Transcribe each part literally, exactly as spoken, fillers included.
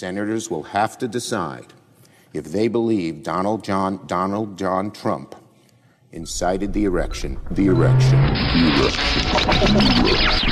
Senators will have to decide if they believe Donald John Donald John Trump incited the erection, the erection, the erection.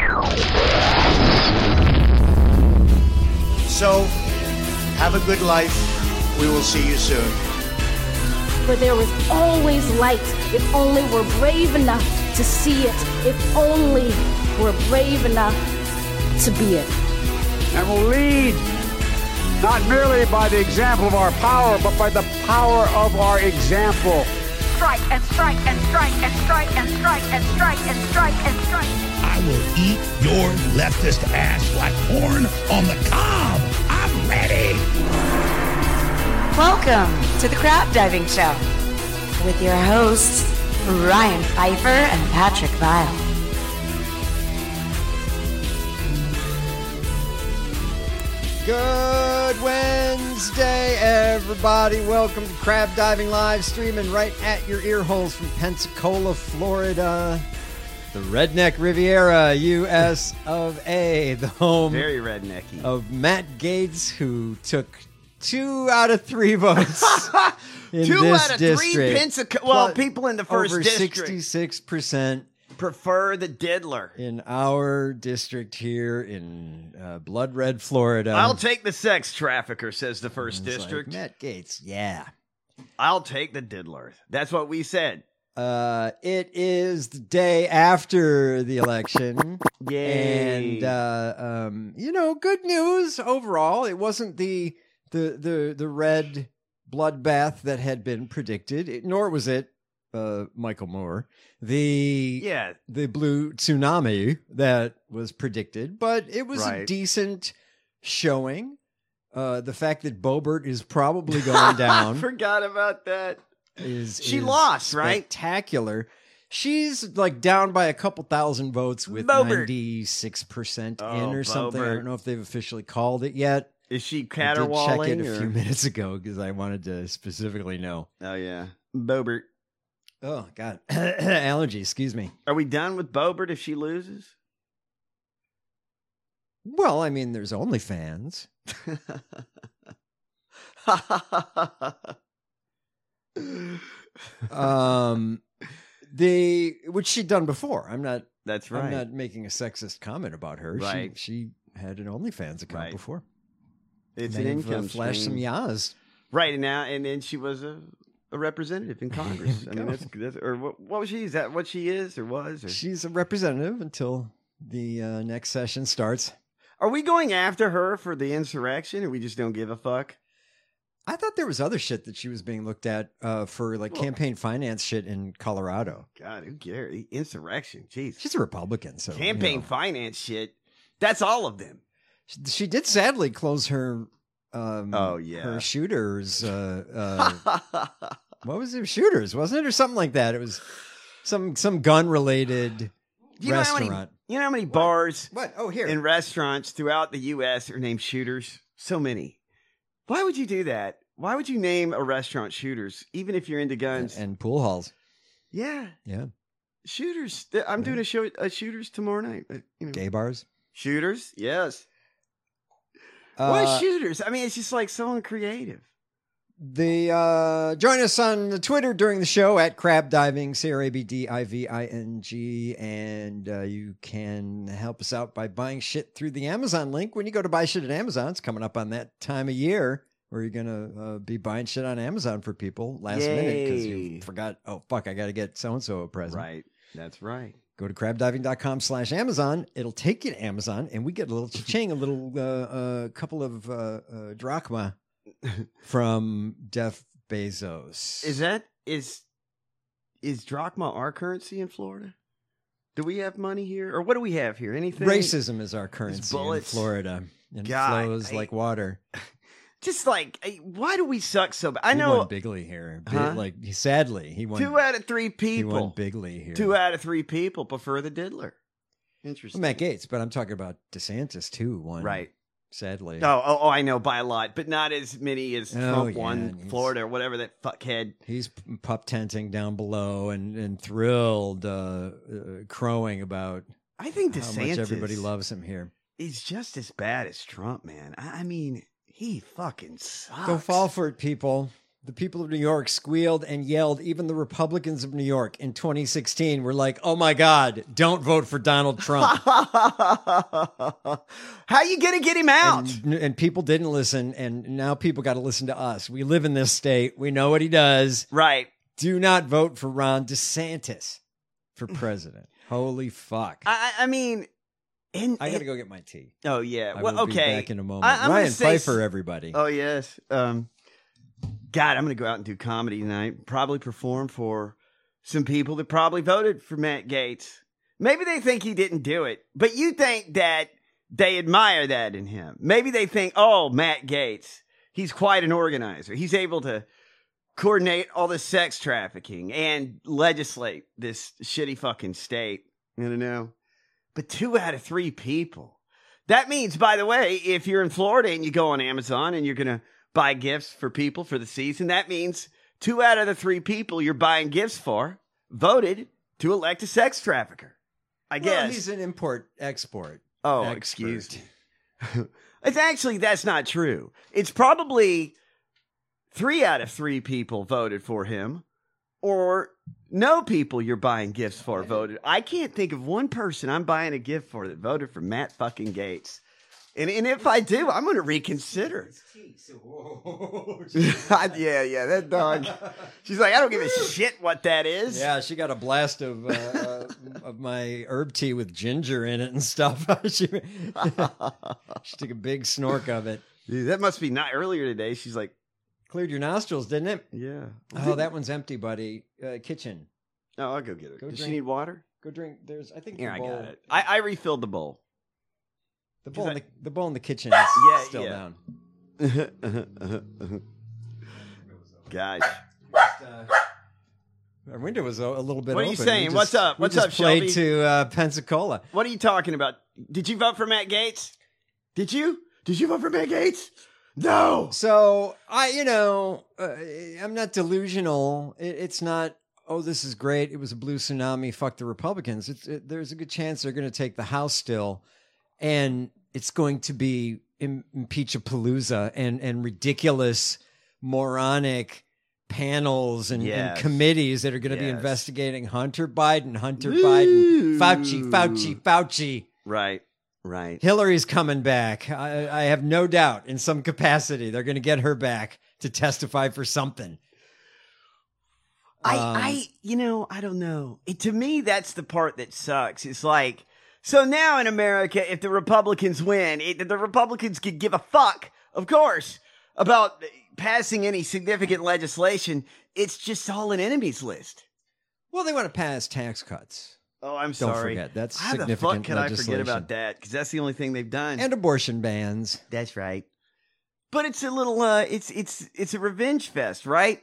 So, have a good life. We will see you soon. For there is always light if only we're brave enough to see it, if only we're brave enough to be it. And will lead not merely by the example of our power, but by the power of our example. Strike and strike and strike and strike and strike and strike and strike and strike. I will eat your leftist ass like corn on the cob. I'm ready. Welcome to the Crab Diving Show with your hosts, Ryan Pfeiffer and Patrick Vile. Good Wednesday, everybody. Welcome to Crab Diving Live, streaming right at your ear holes from Pensacola, Florida. The Redneck Riviera, U S of A, the home Very rednecky. of Matt Gaetz, who took two out of three votes in Two this out of district. three Pensacola. Well, people in the first Over district sixty-six percent prefer the diddler. in our district here in uh, Blood Red, Florida. I'll take the sex trafficker, says the first It's district. like, Matt Gaetz, yeah. I'll take the diddler. That's what we said. Uh, it is the day after the election. Yay. And, uh, um, you know, good news overall. It wasn't the, the, the, the red bloodbath that had been predicted, it, nor was it, uh, Michael Moore, the, Yeah. the blue tsunami that was predicted, but it was a Right. decent showing. Uh, the fact that Boebert is probably going down. I forgot about that. Is She is lost, right? Spectacular. She's like down by a couple thousand votes with Boebert. ninety-six percent Oh, in or something. I Boebert. don't know if they've officially called it yet. Is she I did check caterwauling? it a or- few minutes ago because I wanted to specifically know. Oh, yeah. Boebert. Oh, God. Allergy, excuse me. Are we done with Boebert if she loses? Well, I mean, there's OnlyFans. um, the which she'd done before. I'm not. That's right. I'm not making a sexist comment about her. Right. She she had an OnlyFans account Right. before. It's May an have, uh, income flashed some stream. yas. Right, and now, and then she was a, a representative in Congress. I mean, go. that's, that's or what, what was she? Is that what she is or was? Or? She's a representative until the uh, next session starts. Are we going after her for the insurrection, or we just don't give a fuck? I thought there was other shit that she was being looked at uh, for like Well- campaign finance shit in Colorado. God, who cares? The insurrection, jeez. She's a Republican, so you Campaign know. finance shit. That's all of them. She, she did sadly close her. Um, Oh, yeah. her shooters. Uh, uh, what was it? Shooters, wasn't it, or something like that? It was some some gun related You know how many- restaurant. You know how many bars What? Oh, here. and restaurants throughout the U S are named Shooters? So many. Why would you do that? Why would you name a restaurant Shooters, even if you're into guns? and pool halls. yeah, Yeah, Shooters. Th- I'm doing a show at Shooters tomorrow night. uh, You know. gay bars. Shooters, yes. Uh, Why Shooters? I mean, it's just like so uncreative. The uh, join us on the Twitter during the show at Crab Diving, C R A B D I V I N G, and uh, you can help us out by buying shit through the Amazon link. When you go to buy shit at Amazon, it's coming up on that time of year where you're gonna uh, be buying shit on Amazon for people last minute because you Yay. forgot. Oh fuck, I got to get so and so a present. Right. That's right. Go to crabdiving.com slash Amazon. It'll take you to Amazon, and we get a little cha-ching, a little uh, uh, couple of uh, uh, drachma from Jeff Bezos. Is that is is drachma our currency in Florida? Do we have money here, or what do we have here? Anything? Racism is our currency in bullets. Florida, and it God, flows I- like water. Just like, eh, why do we suck so bad? I He know won bigly here. Bi- Huh? Like sadly, he won. two out of three he won people. bigly here. Two out of three people prefer the diddler. Interesting. Well, Matt Gaetz, but I'm talking about DeSantis too. Won Right. Sadly. Oh, oh, oh, I know by a lot, but not as many as Oh, Trump yeah, won and he's- Florida or whatever that fuckhead. He's p- pup tenting down below and, and thrilled, uh, uh, crowing about I think how DeSantis much everybody loves him here. is just as bad as Trump, man. I, I mean, He fucking sucks. Don't fall for it, people. The people of New York squealed and yelled. Even the Republicans of New York in twenty sixteen were like, oh my God, don't vote for Donald Trump. How you going to get him out? And, and people didn't listen, and now people got to listen to us. We live in this state. We know what he does. Right. Do not vote for Ron DeSantis for president. Holy fuck. I, I mean... And, I got to go get my tea. Oh, yeah. I well, will okay. be back in a moment. I, I'm Ryan say, Pfeiffer, everybody. Oh, yes. Um, God, I'm going to go out and do comedy tonight. Probably perform for some people that probably voted for Matt Gaetz. Maybe they think he didn't do it, but you think that they admire that in him. Maybe they think, oh, Matt Gaetz, he's quite an organizer. He's able to coordinate all this sex trafficking and legislate this shitty fucking state. I don't know. But two out of three people. That means, by the way, if you're in Florida and you go on Amazon and you're going to buy gifts for people for the season, that means two out of the three people you're buying gifts for voted to elect a sex trafficker. I well, guess. He's an import-export. Oh, expert. excuse me. It's actually, that's not true. It's probably three out of three people voted for him, or no people you're buying gifts for voted. I can't think of one person I'm buying a gift for that voted for Matt fucking Gaetz. And, and if I do, I'm going to reconsider. yeah, yeah, that dog. She's like, I don't give a shit what that is. Yeah, she got a blast of uh, uh, of my herb tea with ginger in it and stuff. she, she took a big snork of it. Dude, that must be not earlier today. She's like, cleared your nostrils, didn't it? Yeah. Oh, that one's empty, buddy. Uh, kitchen. Oh, I'll go get it. Go Does drink, she need water? Go drink. There's, I think. Here, the I bowl, got it. I, I refilled the bowl. The bowl, I, in the, the bowl in the kitchen is yeah, still yeah. down. Gosh. Uh, our window was a, a little bit What are open. you saying? Just, What's up? What's we just up, played Shelby? to uh, Pensacola. What are you talking about? Did you vote for Matt Gaetz? Did you? Did you vote for Matt Gaetz? No. So I, you know, uh, I'm not delusional. It, it's not. Oh, this is great. It was a blue tsunami. Fuck the Republicans. It's, it, there's a good chance they're going to take the House still, and it's going to be im- impeach-a-palooza and and ridiculous, moronic panels and, Yes. and committees that are going to be Yes. investigating Hunter Biden, Hunter Biden, Fauci, Fauci, Fauci. Right. Right. Hillary's coming back. I, I have no doubt in some capacity they're going to get her back to testify for something. I, Um, I, you know, I don't know. It, to me, that's the part that sucks. It's like, so now in America, if the Republicans win, it, the Republicans could give a fuck, of course, about passing any significant legislation. It's just all an enemies list. Well, they want to pass tax cuts. Oh, I'm Don't sorry. forget, that's How the significant fuck could I forget legislation. about that? Because that's the only thing they've done. And abortion bans. That's right. But it's a little, uh, it's it's it's a revenge fest, right?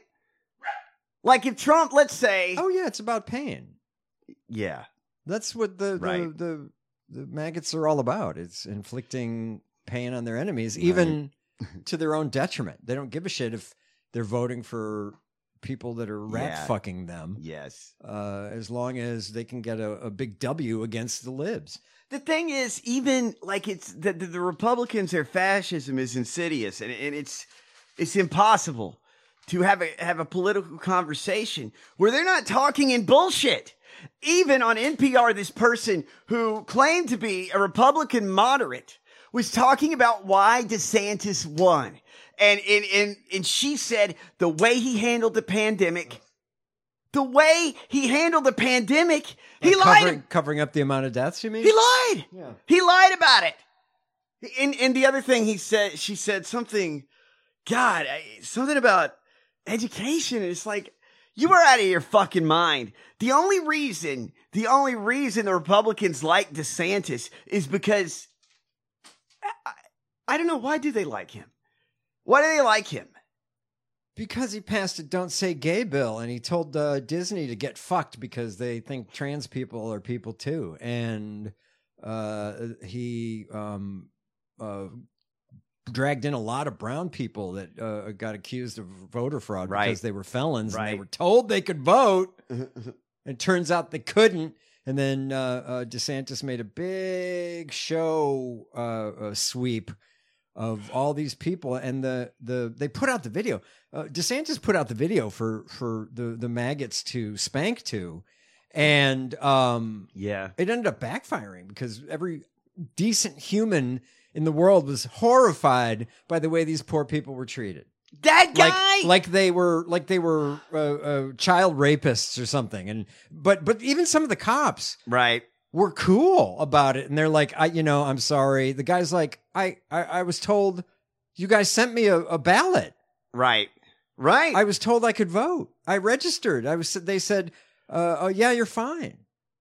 Like if Trump, let's say, Oh yeah, it's about pain. yeah, That's what the the, Right. the the maggots are all about. It's inflicting pain on their enemies, even to their own detriment. They don't give a shit if they're voting for people that are rat Yeah. fucking them, yes. uh, as long as they can get a, a big W against the libs. The thing is, even like it's the, the, the Republicans, their fascism is insidious, and, and it's it's impossible to have a have a political conversation where they're not talking in bullshit. Even on N P R, this person who claimed to be a Republican moderate was talking about why DeSantis won, and and and, and she said the way he handled the pandemic. The way he handled the pandemic, he Uh, lied. covering, covering up the amount of deaths, you mean? He lied. Yeah. He lied about it. And, and the other thing he said, she said something, God, I- something about education. And it's like, you are out of your fucking mind. The only reason, the only reason the Republicans like DeSantis is because, I, I don't know, why do they like him? Why do they like him? Because he passed a "Don't Say Gay" bill, and he told uh, Disney to get fucked because they think trans people are people too, and uh, he um, uh, dragged in a lot of brown people that uh, got accused of voter fraud Right. because they were felons and they Right. were told they could vote. It turns out they couldn't, and then uh, uh, DeSantis made a big show uh, uh, sweep of all these people, and the the they put out the video. Uh, DeSantis put out the video for for the the maggots to spank to, and um, yeah, it ended up backfiring because every decent human in the world was horrified by the way these poor people were treated. That guy, like, like they were like they were uh, uh, child rapists or something, and but but even some of the cops, right, were cool about it, and they're like, I, you know, I'm sorry. The guy's like, I, I, I was told you guys sent me a, a ballot. Right, right. I was told I could vote. I registered. I was. They said, uh, oh yeah, you're fine.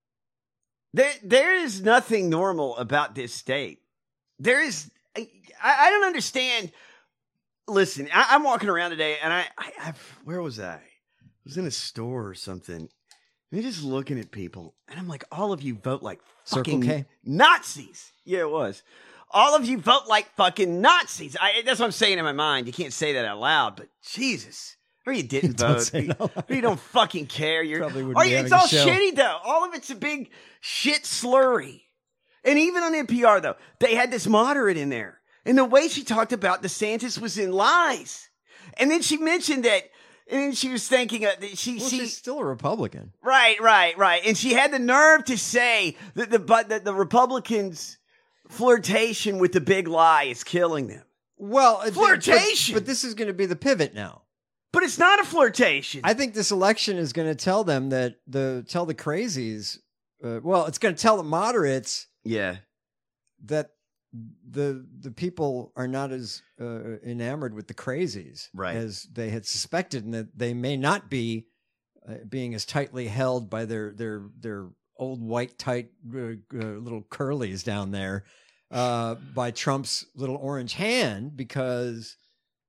There, there is nothing normal about this state. There is. I, I don't understand. Listen, I, I'm walking around today, and I, I, I, where was I? I was in a store or something. And just looking at people, and I'm like, all of you vote like fucking Circle K? Nazis. Yeah, it was. All of you vote like fucking Nazis. I, that's what I'm saying in my mind. You can't say that out loud, but Jesus. Or you didn't Don't vote. say it out Or you don't fucking care. You're, Probably wouldn't or be you- having it's all a show. shitty, though. All of it's a big shit slurry. And even on N P R, though, they had this moderate in there. And the way she talked about DeSantis was in lies. And then she mentioned that, and then she was thinking, uh, that she, Well, she, she's still a Republican. Right, right, right. And she had the nerve to say that the but that the Republicans' flirtation with the big lie is killing them. Well, it- Flirtation! but, but this is going to be the pivot now. But it's not a flirtation. I think this election is going to tell them that the tell the crazies. Uh, well, it's going to tell the moderates yeah. that the the people are not as uh, enamored with the crazies Right. as they had suspected, and that they may not be uh, being as tightly held by their their their old white tight uh, uh, little curlies down there uh, by Trump's little orange hand, because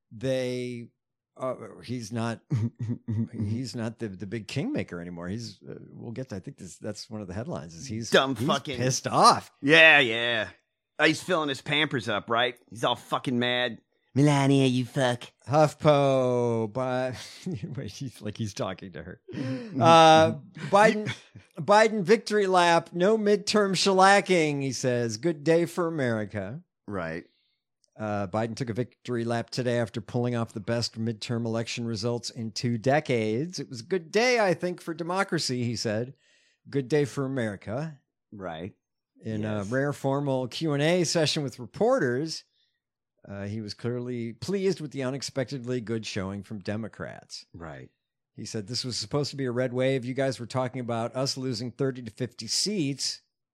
they uh, he's not he's not the the big kingmaker anymore. He's uh, we'll get to, I think this that's one of the headlines is he's Dumb he's fucking- pissed off. Yeah, yeah. Oh, he's filling his Pampers up, right? He's all fucking mad. Melania, you fuck. HuffPo, but wait, he's like he's talking to her. Uh, Biden, Biden victory lap, no midterm shellacking. He says, "Good day for America." Right. Uh, Biden took a victory lap today after pulling off the best midterm election results in two decades. It was a good day, I think, for democracy. He said, "Good day for America." Right. In Yes. a rare formal Q and A session with reporters, uh, he was clearly pleased with the unexpectedly good showing from Democrats. Right. He said this was supposed to be a red wave. You guys were talking about us losing thirty to fifty seats.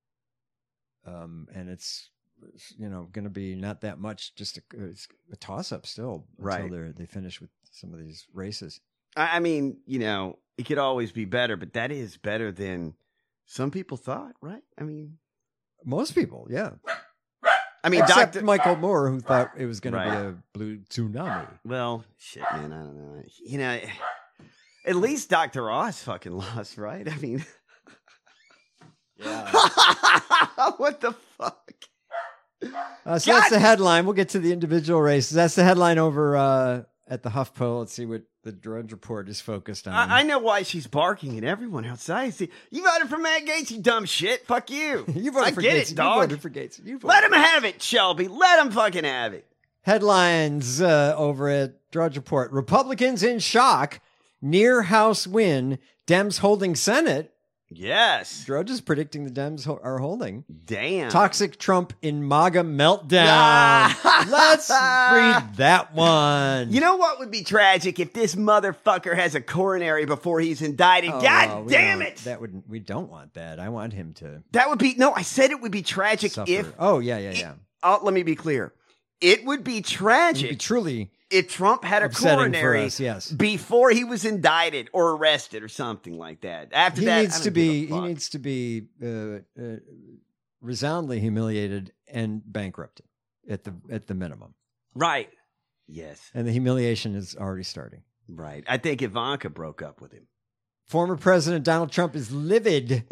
Um, and it's, you know, going to be not that much, just a, it's a toss-up still until Right. they're, they finish with some of these races. I I mean, you know, it could always be better, but that is better than some people thought, right? I mean, Most people, yeah. I mean, Except Doctor Michael Moore, who thought it was going Right. to be a blue tsunami. Well, shit, man, I don't know. You know, at least Doctor Oz fucking lost, right? I mean, Yeah. what the fuck? Uh, so God! that's the headline. We'll get to the individual races. That's the headline over uh, at the HuffPo. Let's see what the Drudge Report is focused on. I, I know why she's barking at everyone outside. See, you voted for Matt Gaetz, you dumb shit. Fuck you. you voted I for get Gates. it, dog. You voted for Gates. You voted Let him have it, Shelby. Let him fucking have it. Headlines uh, over at Drudge Report. Republicans in shock. Near House win. Dems holding Senate. Yes. Drudge is predicting the Dems ho- are holding. Damn. Toxic Trump in MAGA meltdown. Let's read that one. You know what would be tragic if this motherfucker has a coronary before he's indicted? Oh, God well, we damn don't- it. That would we don't want that. I want him to That would be, no, I said it would be tragic suffer. if, oh yeah, yeah, it- yeah. oh, let me be clear. It would be It tragic would be truly if Trump had a upsetting for coronary us, yes. before he was indicted or arrested or something like that. After he that, needs I to don't be give a he fuck. needs to be uh, uh, resoundingly humiliated and bankrupted at the at the minimum. Right. Yes. And the humiliation is already starting. Right. I think Ivanka broke up with him. Former President Donald Trump is livid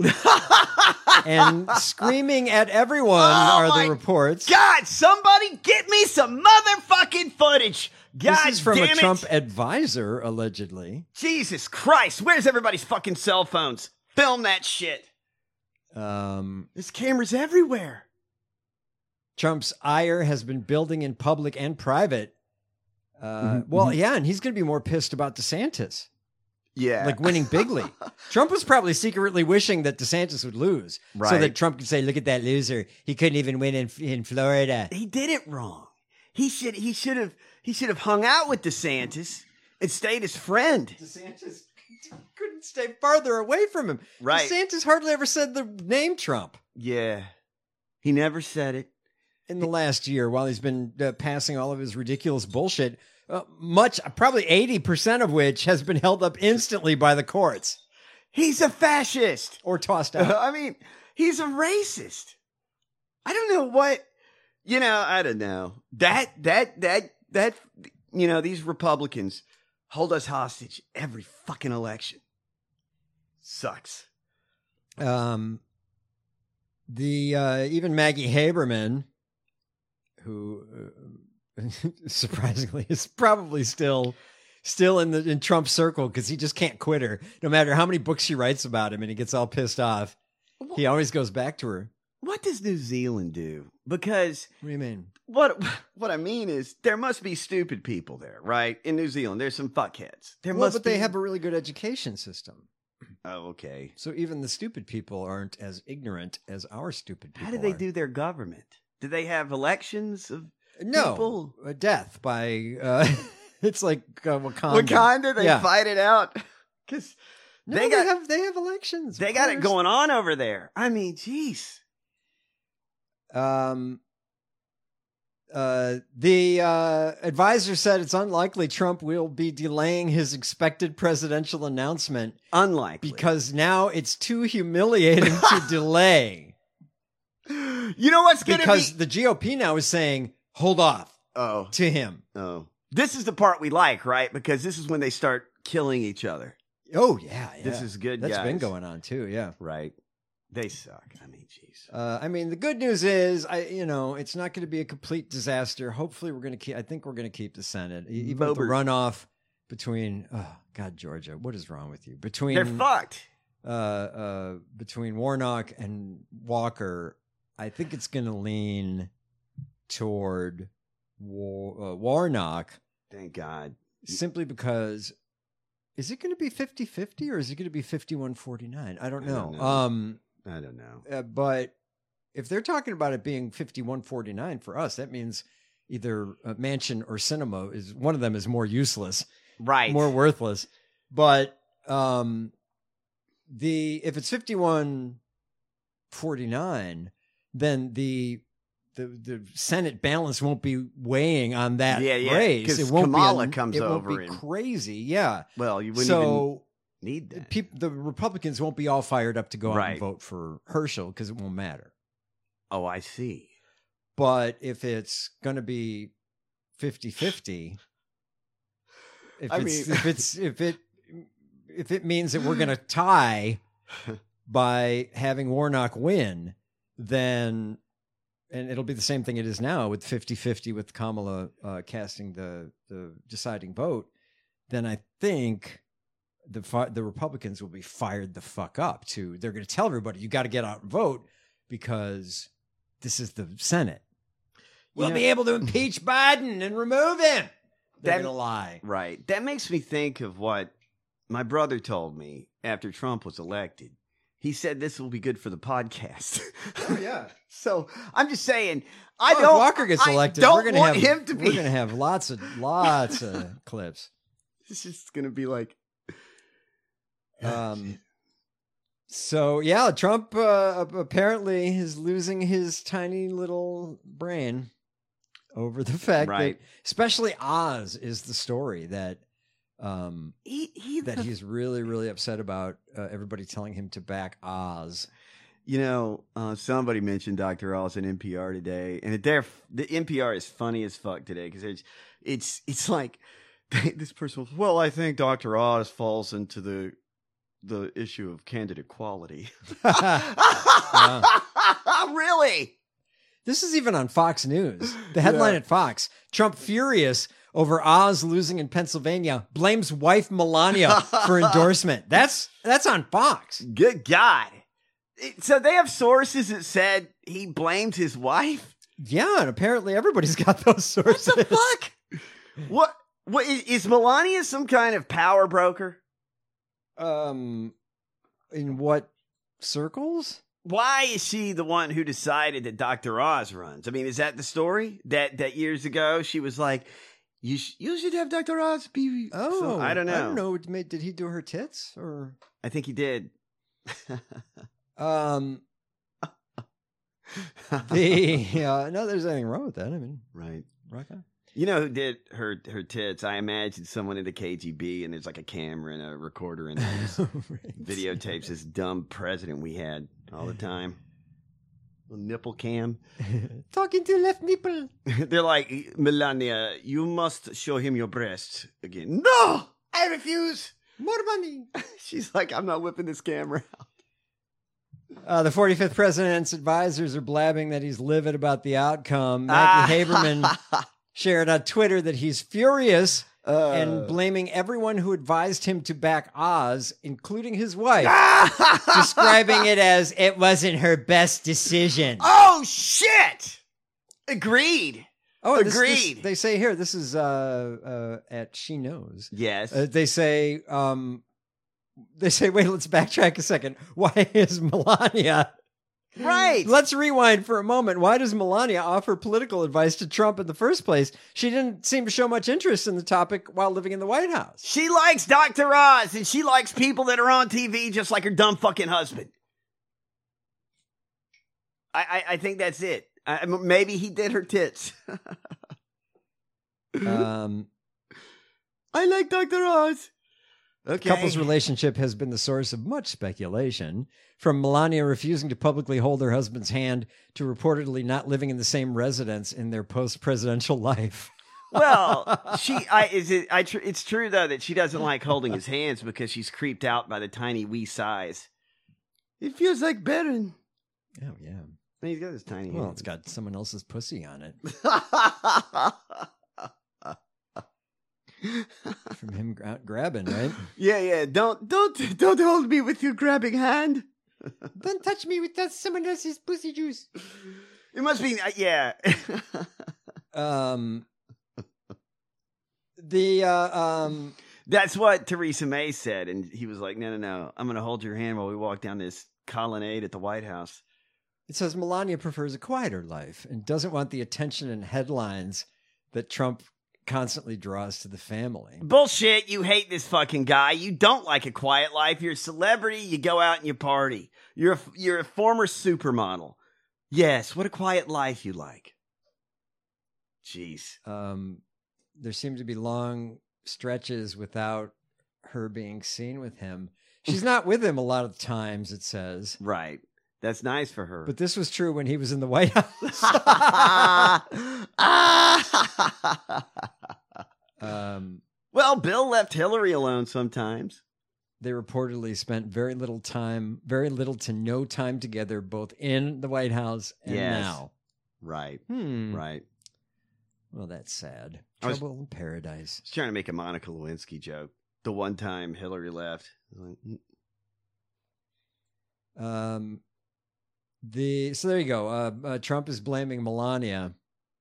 and screaming at everyone Oh are my the reports. God, somebody get me some motherfucking footage. God This is from damn a it. Trump advisor, allegedly. Jesus Christ. Where's everybody's fucking cell phones? Film that shit. Um, There's cameras everywhere. Trump's ire has been building in public and private. Uh, Mm-hmm, well, mhm. yeah, and he's going to be more pissed about DeSantis. Yeah. Like winning bigly. Trump was probably secretly wishing that DeSantis would lose. So Right. that Trump could say, look at that loser. He couldn't even win in, in Florida. He did it wrong. He should he should have he should have hung out with DeSantis and stayed his friend. DeSantis couldn't stay farther away from him. Right. DeSantis hardly ever said the name Trump. Yeah. He never said it. In the last year, while he's been uh, passing all of his ridiculous bullshit, uh, much, probably eighty percent of which has been held up instantly by the courts. He's a fascist. Or tossed out. I mean, he's a racist. I don't know what, you know, I don't know. That, that, that, that, you know, these Republicans hold us hostage every fucking election. Sucks. Um, the, uh, even Maggie Haberman, who uh, surprisingly is probably still still in the in Trump's circle because he just can't quit her. No matter how many books she writes about him and he gets all pissed off, he always goes back to her. What does New Zealand do? Because What do you mean? what what I mean is there must be stupid people there, right? In New Zealand, there's some fuckheads. There Well, must but be. they have a really good education system. Oh, okay. So even the stupid people aren't as ignorant as our stupid people How do they are. do their government? Do they have elections of No, people? a death by, uh, it's like uh, Wakanda. Wakanda? They Yeah. fight it out because No, they they, got have, they have elections. they of got it course. going on over there. I mean, jeez. Um, uh, the uh, advisor said it's unlikely Trump will be delaying his expected presidential announcement Unlikely. because now it's too humiliating to delay. You know what's going to be? Because the G O P now is saying, hold off Oh, to him. oh. This is the part we like, right? Because this is when they start killing each other. Oh, yeah. yeah. This is good, That's guys. been going on too, yeah. Right. They suck. I mean, jeez. Uh, I mean, the good news is, I you know, it's not going to be a complete disaster. Hopefully, we're going to keep. I think we're going to keep the Senate, E- even with the Bobert. runoff between. Oh God, Georgia, what is wrong with you? Between They're fucked. uh, uh, between Warnock and Walker, I think it's going to lean toward War, uh, Warnock Thank God. simply because. Is it going to be fifty-fifty or is it going to be fifty-one forty-nine? I don't I know. don't know. Um, I don't know. uh, but if they're talking about it being fifty-one forty-nine for us, that means either uh, Manchin or Cinema is one of them is more useless, Right. more worthless. But um, the if it's fifty-one forty-nine, then the the the Senate balance won't be weighing on that Yeah, yeah, race. 'cause It won't Kamala be a, comes it won't over be and- crazy. Yeah. Well, you wouldn't So even need that. peop the Republicans won't be all fired up to go out Right. and vote for Herschel because it won't matter. Oh, I see. But if it's going to be fifty-fifty, if I it's mean- if it's if it if it means that we're going to tie by having Warnock win, then and it'll be the same thing it is now with fifty-fifty with Kamala uh, casting the the deciding vote, then I think the fi- the Republicans will be fired the fuck up too. They're going to tell everybody you got to get out and vote because this is the Senate. We'll know- be able to impeach Biden and remove him. They're That- going to lie. Right. That makes me think of what my brother told me after Trump was elected. He said this will be good for the podcast. Oh, yeah. So I'm just saying, I Oh, if don't. Walker gets I elected, don't we're going to want have him to be. we're going to have lots of lots of clips. It's just going to be like. Um, so yeah, Trump uh, apparently is losing his tiny little brain over the fact Right. that, especially Oz is the story that um he, he, that he's really really upset about uh, everybody telling him to back Oz. You know, uh, somebody mentioned Doctor Oz on N P R today, and they're, the N P R is funny as fuck today because it's it's it's like this person was, well, I think Doctor Oz falls into the the issue of candid equality. Really? This is even on Fox News. The headline Yeah. at Fox: Trump furious over Oz losing in Pennsylvania, blames wife Melania for endorsement. That's that's on Fox. Good God. It- So they have sources that said he blamed his wife? Yeah, and apparently everybody's got those sources. What the fuck? What? What is, is Melania some kind of power broker? Um, in what circles? Why is she the one who decided that Doctor Oz runs? I mean, is that the story that that years ago she was like, you sh- you should have Doctor Oz be? Oh, so, I don't know. I don't know. Did he do her tits or? I think he did. um. The uh, no, there's anything wrong with that. I mean, right, rock on. You know who did her her tits? I imagine someone in the K G B, and there's like a camera and a recorder in there, just right. videotapes this dumb president we had all the time. A nipple cam, talking to left nipple. They're like, Melania, you must show him your breasts again. No, I refuse. More money. She's like, I'm not whipping this camera out. Uh, the forty-fifth president's advisors are blabbing that he's livid about the outcome. Maggie Haberman shared on Twitter that he's furious uh, and blaming everyone who advised him to back Oz, including his wife, describing it as it wasn't her best decision. Oh, shit! Agreed. Oh, this, agreed. This, they say here, this is uh, uh, at She Knows. Yes. Uh, they say... Um, They say, wait, let's backtrack a second. Why is Melania... Right. Let's rewind for a moment. Why does Melania offer political advice to Trump in the first place? She didn't seem to show much interest in the topic while living in the White House. She likes Doctor Oz, and she likes people that are on T V just like her dumb fucking husband. I, I, I think that's it. I, maybe he did her tits. um, I like Doctor Oz. Okay. The couple's relationship has been the source of much speculation, from Melania refusing to publicly hold her husband's hand to reportedly not living in the same residence in their post-presidential life. Well, she, I, is it, I, tr- it's true though that she doesn't like holding his hands because she's creeped out by the tiny wee size. It feels like Baron. Oh yeah, and he's got his tiny. Well, hands. It's got someone else's pussy on it. From him gra- grabbing, right? Yeah, yeah. Don't, don't, don't hold me with your grabbing hand. Don't touch me with that someone else's pussy juice. It must be, uh, yeah. um, the uh, um, that's what Theresa May said, and he was like, "No, no, no. I'm going to hold your hand while we walk down this colonnade at the White House." It says Melania prefers a quieter life and doesn't want the attention and headlines that Trump constantly draws to the family. Bullshit. You hate this fucking guy. You don't like a quiet life. You're a celebrity. You go out and you party. You're a, you're a former supermodel. Yes. What a quiet life you like. Jeez. Um, there seem to be long stretches without her being seen with him. She's not with him a lot of times, it says. Right. That's nice for her. But this was true when he was in the White House. um, well, Bill left Hillary alone sometimes. They reportedly spent very little time, very little to no time together, both in the White House and yes. now. Right. Hmm. Right. Well, that's sad. Was, Trouble in paradise. I was trying to make a Monica Lewinsky joke. The one time Hillary left. Um. The so there you go. Uh, uh, Trump is blaming Melania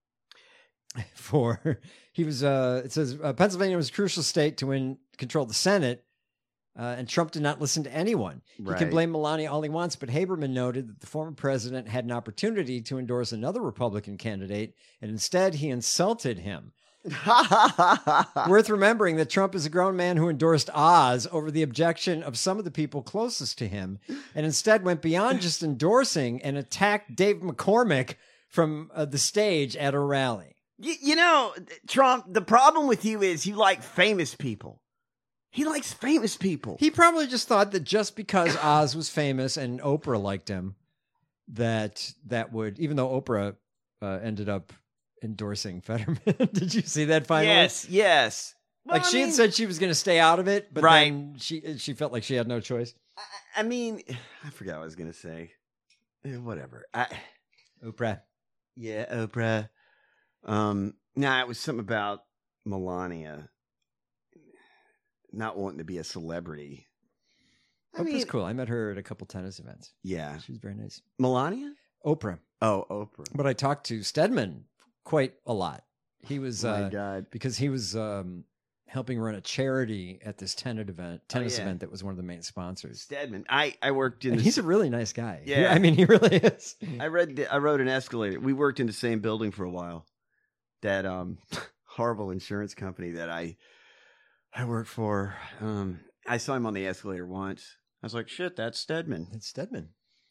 for he was. Uh, it says uh, Pennsylvania was a crucial state to win control of the Senate, uh, and Trump did not listen to anyone. Right. He can blame Melania all he wants, but Haberman noted that the former president had an opportunity to endorse another Republican candidate, and instead he insulted him. Worth remembering that Trump is a grown man who endorsed Oz over the objection of some of the people closest to him, and instead went beyond just endorsing and attacked Dave McCormick from uh, the stage at a rally. You, you know, Trump, the problem with you is you like famous people. He likes famous people. He probably just thought that just because Oz was famous and Oprah liked him, that that would, even though Oprah uh, ended up endorsing Fetterman. Did you see that finally? Yes, yes. Well, like I she mean, had said she was going to stay out of it, but right. then she she felt like she had no choice. I, I mean, I forgot what I was going to say. Eh, whatever. I, Oprah. Yeah, Oprah. Um, nah, it was something about Melania not wanting to be a celebrity. I Oprah's mean, cool. I met her at a couple tennis events. Yeah. She was very nice. Melania? Oprah. Oh, Oprah. But I talked to Stedman quite a lot. He was My uh, God. because he was um, helping run a charity at this tennis event, tennis yeah. event that was one of the main sponsors. Stedman. I, I worked in. And the he's s- a really nice guy. Yeah. I mean, he really is. I read. the- I wrote an escalator. We worked in the same building for a while. That um, horrible insurance company that I I worked for. Um, I saw him on the escalator once. I was like, "Shit, that's Stedman." It's Stedman.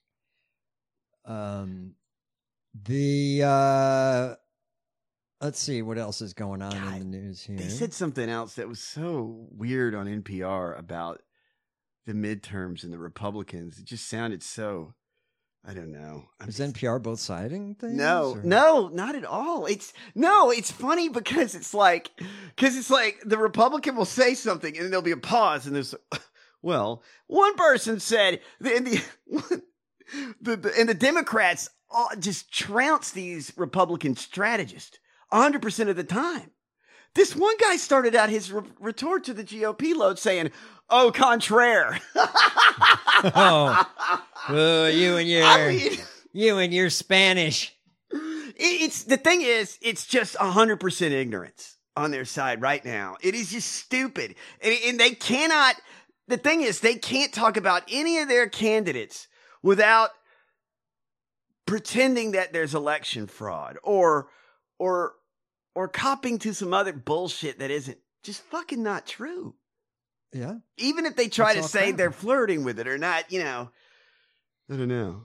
Um, the uh, let's see what else is going on God, in the news here. They said something else that was so weird on N P R about the midterms and the Republicans. It just sounded so. I don't know. I'm Is just- N P R both siding things? No, or- no, not at all. It's no, it's funny because it's like, because it's like the Republican will say something and then there'll be a pause and there's, well, one person said, and the, the, the and the Democrats all just trounce these Republican strategists one hundred percent of the time. This one guy started out his re- retort to the G O P load saying, "Au contraire." Oh, oh, you and your I mean, you and your Spanish. It- It's the thing is, it's just a hundred percent ignorance on their side right now. It is just stupid, and, and they cannot. The thing is, they can't talk about any of their candidates without pretending that there's election fraud or or or copying to some other bullshit that isn't just fucking not true. Yeah. Even if they try It's to all say crap. they're flirting with it or not, you know. I don't know.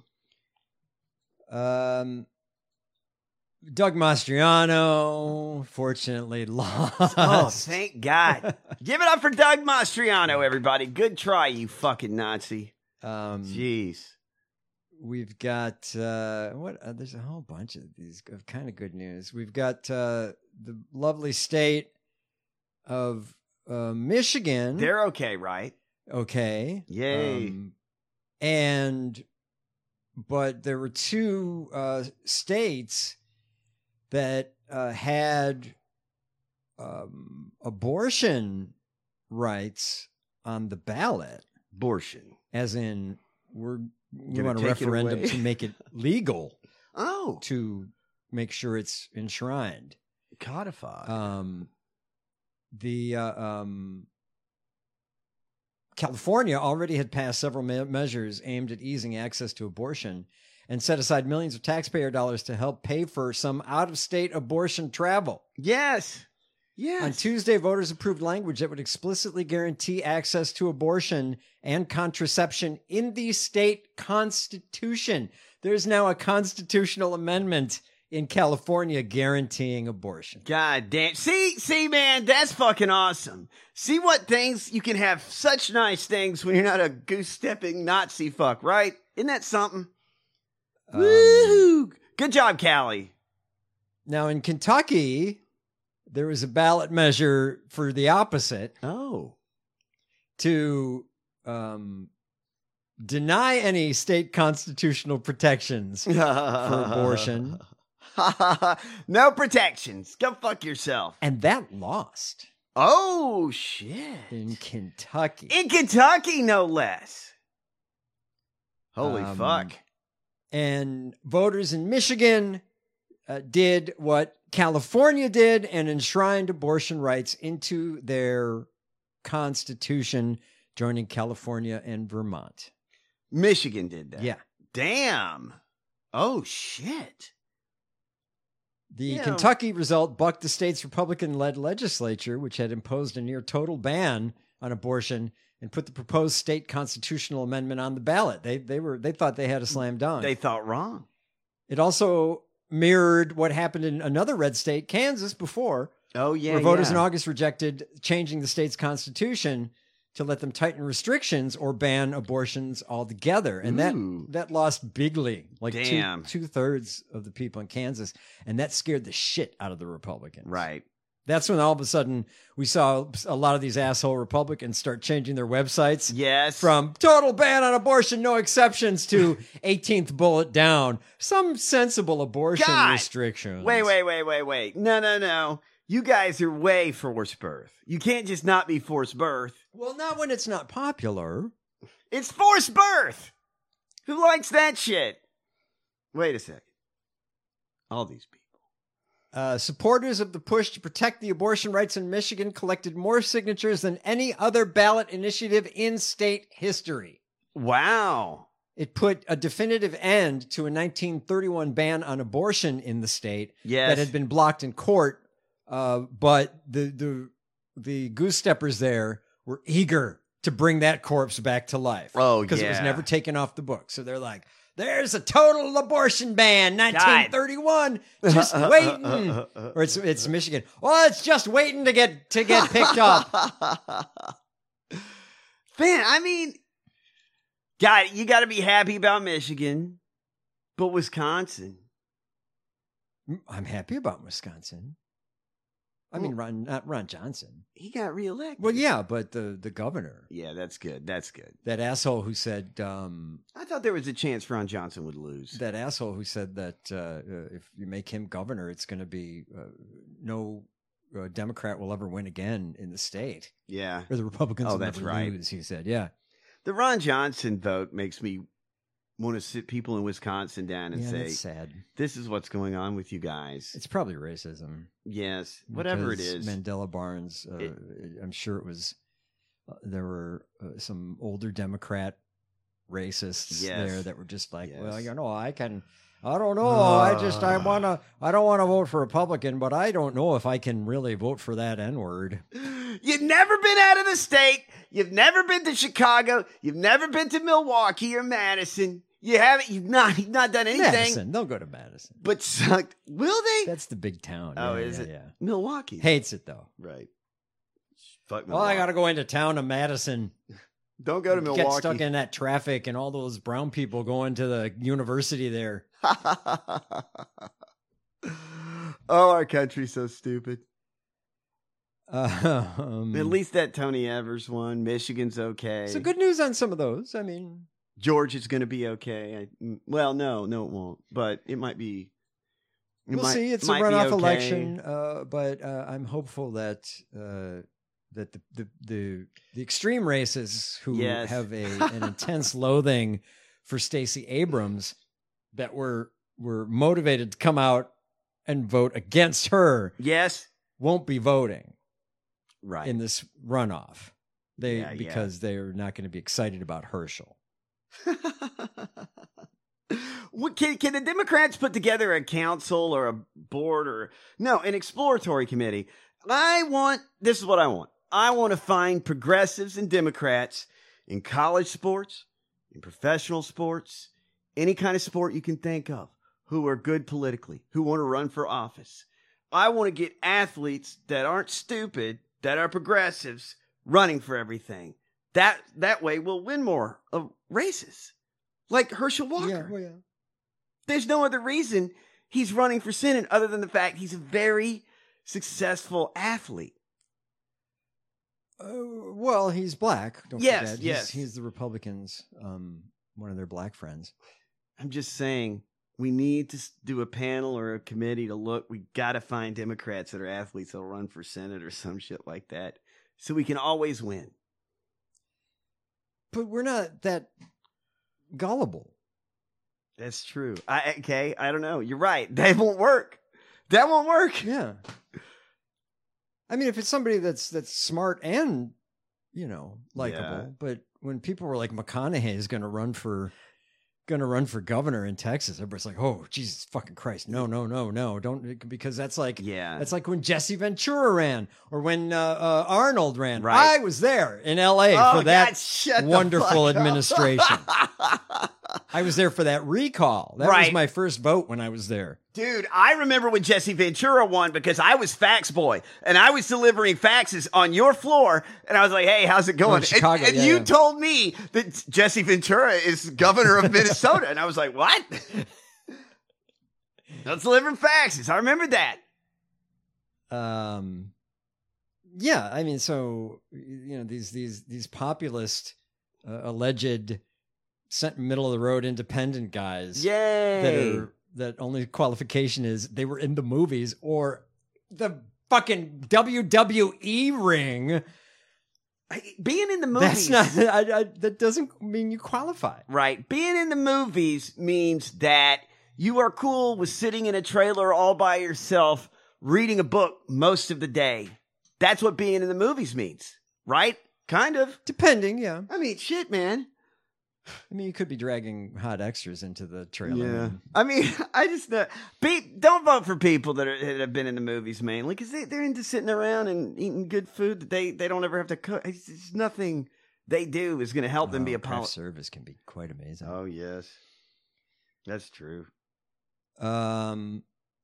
Um, Doug Mastriano fortunately lost. Oh, thank God. Give it up for Doug Mastriano, everybody. Good try, you fucking Nazi. Um, Jeez. We've got uh, what? Uh, there's a whole bunch of these kind of good news. We've got uh, the lovely state of uh, Michigan. They're okay, right? Okay. Yay. Um, and but there were two uh, states that uh, had um, abortion rights on the ballot, Abortion. as in we're we Gonna want a take it referendum away? to make it legal, Oh. to make sure it's enshrined. Codified. Um, the uh, um, California already had passed several me- measures aimed at easing access to abortion and set aside millions of taxpayer dollars to help pay for some out-of-state abortion travel. yes. Yes. On Tuesday, voters approved language that would explicitly guarantee access to abortion and contraception in the state constitution. There's now a constitutional amendment in California guaranteeing abortion. God damn. See, see, man, that's fucking awesome. See what things you can have such nice things when you're not a goose stepping Nazi fuck, right? Isn't that something? Um, Woohoo! Good job, Callie. Now, in Kentucky, there was a ballot measure for the opposite, Oh. to um, deny any state constitutional protections for abortion. No protections. Go fuck yourself. And that lost Oh, shit. in Kentucky. In Kentucky, no less. Holy Um, fuck. And voters in Michigan uh, did what California did and enshrined abortion rights into their constitution, joining California and Vermont. Michigan did that. Yeah. Damn. Oh, shit. The Yeah. Kentucky result bucked the state's Republican-led legislature, which had imposed a near total ban on abortion and put the proposed state constitutional amendment on the ballot. They they were they thought they had a slam dunk. They thought wrong. It also mirrored what happened in another red state, Kansas, before, Oh, yeah. where voters yeah. in August rejected changing the state's constitution to let them tighten restrictions or ban abortions altogether. And Ooh. that that lost bigly, like Damn. two two thirds of the people in Kansas. And that scared the shit out of the Republicans. Right. That's when all of a sudden we saw a lot of these asshole Republicans start changing their websites. Yes. From total ban on abortion, no exceptions, to eighteenth bullet down, some sensible abortion God. restrictions. Wait, wait, wait, wait, wait. No, no, no. You guys are way forced birth. You can't just not be forced birth. Well, not when it's not popular. It's forced birth. Who likes that shit? Wait a second. All these people. Uh, supporters of the push to protect the abortion rights in Michigan collected more signatures than any other ballot initiative in state history. Wow. It put a definitive end to a nineteen thirty-one ban on abortion in the state Yes. that had been blocked in court. Uh, but the, the, the goose steppers there were eager to bring that corpse back to life. Oh, Because it was yeah. never taken off the book. So they're like, there's a total abortion ban, nineteen thirty-one, just waiting. Or it's it's Michigan. Well, it's just waiting to get to get picked up. Man, I mean, God, you got to be happy about Michigan, but Wisconsin. I'm happy about Wisconsin. I mean, Ron, not Ron Johnson. He got reelected. Well, yeah, but the the governor, Yeah, that's good. That's good. that asshole who said, um, I thought there was a chance Ron Johnson would lose. that asshole who said that uh, uh, if you make him governor, it's going to be uh, no uh, Democrat will ever win again in the state, Yeah. or the Republicans Oh, will that's never right. lose. He said, yeah. The Ron Johnson vote makes me want to sit people in Wisconsin down and Yeah, say, that's sad. this is what's going on with you guys. It's probably racism. Yes, whatever it Because is. Mandela Barnes, uh, It- I'm sure it was, uh, there were uh, some older Democrat racists Yes. there that were just like, Yes. well, you know, I can, I don't know. I just, I want to, I don't want to vote for Republican, but I don't know if I can really vote for that N-word. You've never been out of the state. You've never been to Chicago. You've never been to Milwaukee or Madison. You haven't. You've not. You've not done anything. Madison, they'll go to Madison. But sucked. Will they? That's the big town. Oh, Yeah, is yeah, it? Yeah. Milwaukee. Hates it though. Right. Fuck Well, I Milwaukee. got to go into town to Madison. Don't go to Get Milwaukee. stuck in that traffic and all those brown people going to the university there. Oh, our country's so stupid. Uh, um, At least that Tony Evers one. Michigan's okay. so good news on some of those. I mean, Georgia's going to be okay. I, mm, well, no, no, it won't. But it might be. it we'll might- see. It's a might be runoff okay. election, uh, but uh, I'm hopeful that uh, that the, the the the extreme racists who Yes. have a an intense loathing for Stacey Abrams that were were motivated to come out and vote against her Yes. won't be voting Right. in this runoff. They Yeah, yeah. because they're not going to be excited about Herschel. What, can, can the Democrats put together a council or a board or no, an exploratory committee? I want, this is what I want. I want to find progressives and Democrats in college sports, in professional sports, any kind of sport you can think of, who are good politically, who want to run for office. I want to get athletes that aren't stupid, that are progressives, running for everything. That that way we'll win more of races. Like Herschel Walker. Yeah, well, yeah. There's no other reason he's running for Senate other than the fact he's a very successful athlete. Uh, well, he's black. Don't Yes, forget. He's, yes. he's the Republicans, um, one of their black friends. I'm just saying we need to s- do a panel or a committee to look. We got to find Democrats that are athletes that'll run for Senate or some shit like that so we can always win. But we're not that gullible. That's true. I okay, I don't know. You're right. That won't work. That won't work. Yeah. I mean, if it's somebody that's that's smart and, you know, likable, Yeah. but when people were like McConaughey is going to run for going to run for governor in Texas, everybody's like, "Oh, Jesus fucking Christ. No, no, no, no. Don't," because that's like Yeah. that's like when Jesse Ventura ran or when uh, uh, Arnold ran. Right. I was there in L A Oh, for that God, shut the wonderful fuck up. administration. I was there for that recall. That was Right. my first vote when I was there. Dude, I remember when Jesse Ventura won because I was fax boy and I was delivering faxes on your floor and I was like, hey, how's it going? Oh, in Chicago, and and yeah, you yeah. told me that Jesse Ventura is governor of Minnesota. And I was like, what? I was delivering faxes. I remember that. Um, yeah, I mean, so you know these these these populist, uh, alleged, cent- middle of the road independent guys. Yay. That are that only qualification is they were in the movies or the fucking W W E ring. Being in the movies. That's not. I, I, that doesn't mean you qualify. Right. Being in the movies means that You are cool with sitting in a trailer all by yourself, reading a book most of the day. That's what being in the movies means, right? Kind of. Depending, yeah. I mean, shit, man. I mean, you could be dragging hot extras into the trailer. Yeah. and- I mean, I just, uh, be, don't vote for people that, are, that have been in the movies mainly because they, they're into sitting around and eating good food that they, they don't ever have to cook. It's, it's nothing they do is going to help them Oh, be a craft poly- service can be quite amazing. Oh, yes. That's true. Um,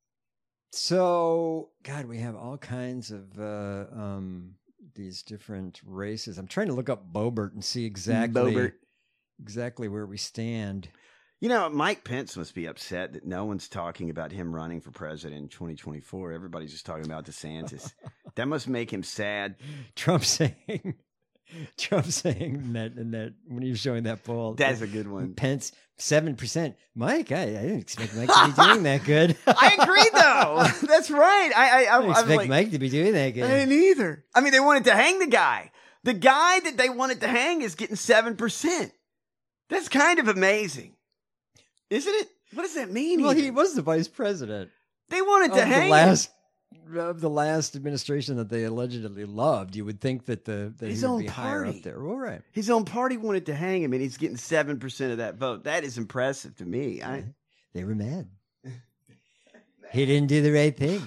so God, we have all kinds of uh, um these different races. I'm trying to look up Boebert and see exactly Boebert. exactly where we stand. You know, Mike Pence must be upset that no one's talking about him running for president in twenty twenty-four. Everybody's just talking about DeSantis. That must make him sad. Trump saying, Trump saying that, and that when he was showing that poll, That's a good one. Pence seven percent. Mike, I, I didn't expect Mike to be doing that good. I agree, though. That's right. I, I, I, I didn't I was expect like, Mike to be doing that good. I didn't either. I mean, they wanted to hang the guy. The guy that they wanted to hang is getting seven percent. That's kind of amazing. Isn't it? What does that mean? Well, even? he was the vice president. They wanted to of hang the him. last of the last administration that they allegedly loved. You would think that the that His he would own be higher party. up there. All right, His own party wanted to hang him, and he's getting seven percent of that vote. That is impressive to me. I... they were mad. He didn't do the right thing.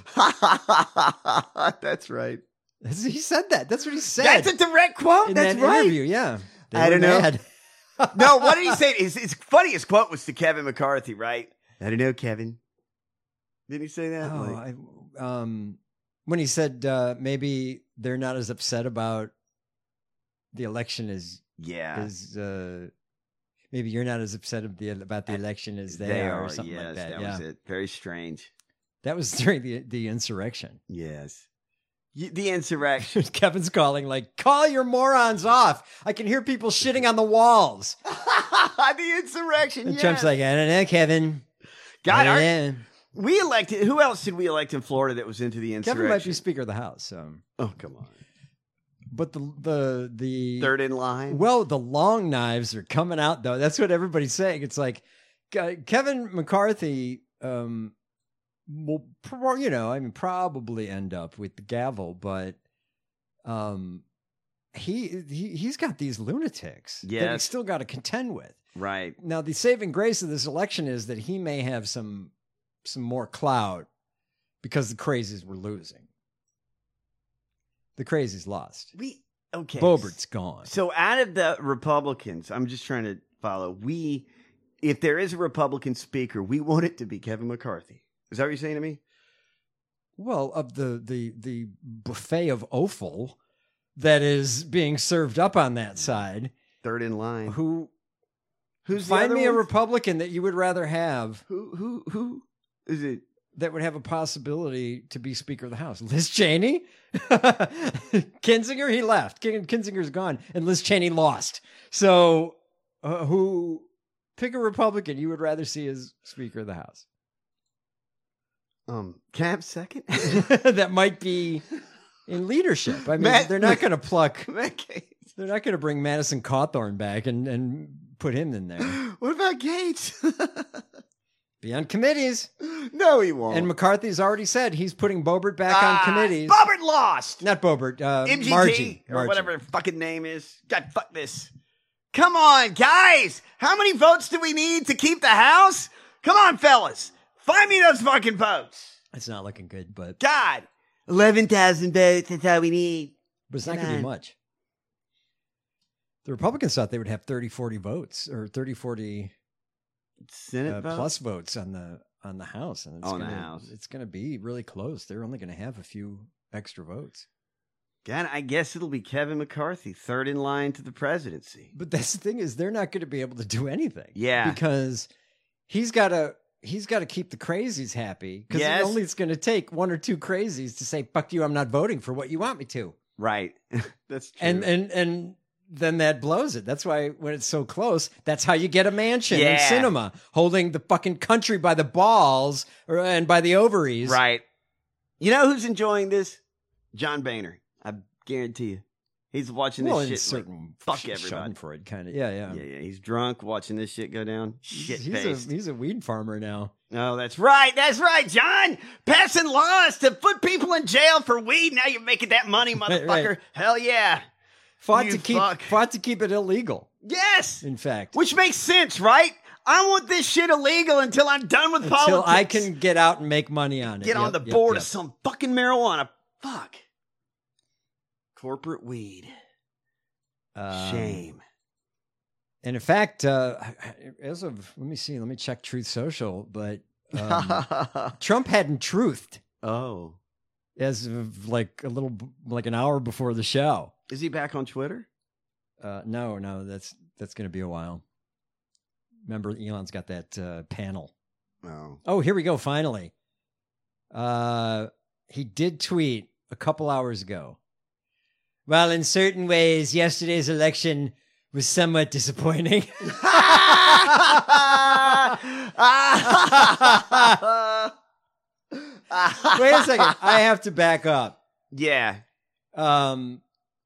That's right. That's- He said that. That's what he said. That's a direct quote. in That's that right. interview. Yeah, They I were don't know. mad. No, what did he say? It's, it's funny. His quote was to Kevin McCarthy, right? I don't know, Kevin. Didn't he say that? Oh, Like- I, um, when he said uh, maybe they're not as upset about the election as yeah, as uh, maybe you're not as upset of the, about the election as they, they are, are. or something yes, like that. that yeah, was it. Very strange. that was during the the insurrection. Yes, Y- the insurrection. Kevin's calling like, call your morons off. I can hear people shitting on the walls. The insurrection. And yes. Trump's like, I don't know, Kevin. God, I don't our- know. we elected. Who else did we elect in Florida that was into the insurrection? Kevin might be Speaker of the House. So. Oh, come on. But the the the Third in line. Well, the long knives are coming out though. That's what everybody's saying. It's like uh, Kevin McCarthy um, will, pro- you know, I mean, probably end up with the gavel, but um, he he he's got these lunatics that Yes. he's still got to contend with. Right. Now, the saving grace of this election is that he may have some some more clout because the crazies were losing. The crazies lost. We okay. Boebert's gone. So out of the Republicans, I'm just trying to follow. We, if there is a Republican speaker, we want it to be Kevin McCarthy. Is that what you're saying to me? Well, of the the the buffet of offal that is being served up on that side, Third in line. who Who's the find other me a one? Republican that you would rather have Who who who is it? that would have a possibility to be Speaker of the House? Liz Cheney, Kinzinger, he left. Kin- Kinzinger's gone, and Liz Cheney lost. So, uh, who pick a Republican you would rather see as Speaker of the House? Um, Camp second. That might be in leadership. I mean, Matt- they're not going to pluck. Matt Gates. They're not going to bring Madison Cawthorn back and, and put him in there. What about Gates? Be on committees. No, he won't. And McCarthy's already said he's putting Boebert back Ah, on committees. Boebert lost. Not Boebert. Uh, M G T Margie. or Margie. whatever the fucking name is. God, fuck this. Come on, guys. How many votes do we need to keep the House? Come on, fellas. Find me those fucking votes. It's not looking good, but, God. eleven thousand votes. That's all we need. but it's not Come going to be on. much. The Republicans thought they would have thirty, forty votes or thirty, forty Senate uh, vote? plus votes on the on the House. And it's On the gonna, House. It's going to be really close. They're only going to have a few extra votes. God, I guess it'll be Kevin McCarthy, third in line to the presidency. But that's the thing is they're not going to be able to do anything. Yeah. Because he's got to he's got to keep the crazies happy because Yes. only it's going to take one or two crazies to say fuck you, I'm not voting for what you want me to. Right. That's true. And and and then that blows it. That's why when it's so close, that's how you get a mansion in Yeah. cinema, holding the fucking country by the balls or, and by the ovaries. Right. You know who's enjoying this? John Boehner. I guarantee you. He's watching well, this in shit. certain Like, fuck everybody. Schadenfreude kind of. Yeah, yeah, yeah, yeah. He's drunk watching this shit go down. Shit He's faced. a, he's a weed farmer now. Oh, that's right. That's right, John. Passing laws to put people in jail for weed. Now you're making that money, motherfucker. Right, right. Hell yeah. Fought You to keep fuck. fought to keep it illegal. Yes. In fact, Which makes sense, right? I want this shit illegal until I'm done with until politics. I can get out and make money on it. get on Yep, the yep, board yep. of some fucking marijuana. Fuck. Corporate weed. Um, Shame. And in fact, uh, as of let me see, let me check Truth Social, but um, Trump hadn't truthed Oh. as of like a little like an hour before the show. Is he back on Twitter? Uh, no, no, that's that's going to be a while. Remember, Elon's got that uh, panel. Oh. Oh, here we go. Finally, uh, he did tweet a couple hours ago. While in certain ways, yesterday's election was somewhat disappointing. Wait a second. I have to back up. Yeah. Um,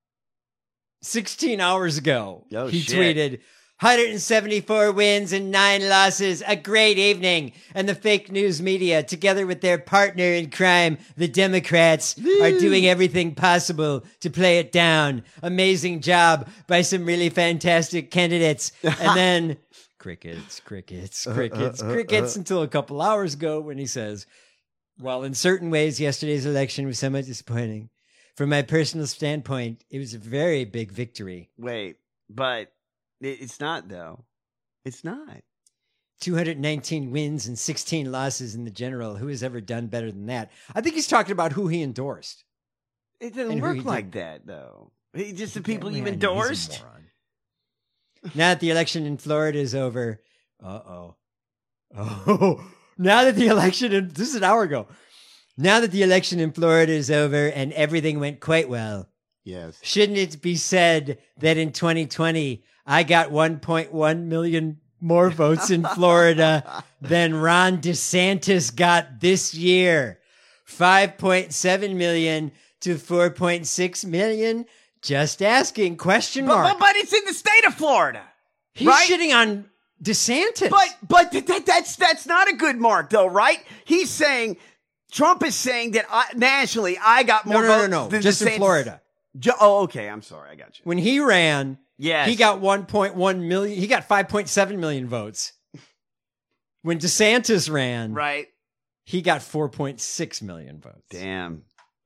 sixteen hours ago, Oh, he shit. tweeted, one hundred seventy-four wins and nine losses. A great evening. And the fake news media, together with their partner in crime, the Democrats, are doing everything possible to play it down. Amazing job by some really fantastic candidates. And then crickets, crickets, crickets, crickets until a couple hours ago when he says, while in certain ways yesterday's election was somewhat disappointing, from my personal standpoint, it was a very big victory. Wait, but it- it's not, though. It's not. two hundred nineteen wins and sixteen losses in the general. Who has ever done better than that? I think he's talking about who he endorsed. It doesn't And who work he like did. that, though. He, just the people Yeah, you've I know, he's a endorsed. moron. Now that the election in Florida is over, uh-oh. Oh, now that the election in, this is an hour ago. Now that the election in Florida is over and everything went quite well, Yes. shouldn't it be said that in twenty twenty, I got one point one million more votes in Florida than Ron DeSantis got this year? five point seven million to four point six million. Just asking. Question But, mark. but, but it's in the state of Florida. He's right? shitting on DeSantis. But but th- that, that's that's not a good mark, though, right? He's saying Trump is saying that I, nationally I got no, more no, no, votes no, than just in DeSantis. Florida. Ju- oh, okay. I'm sorry. I got you. When he ran, Yes. he got one point one million. He got five point seven million votes. When DeSantis ran, Right. he got four point six million votes. Damn.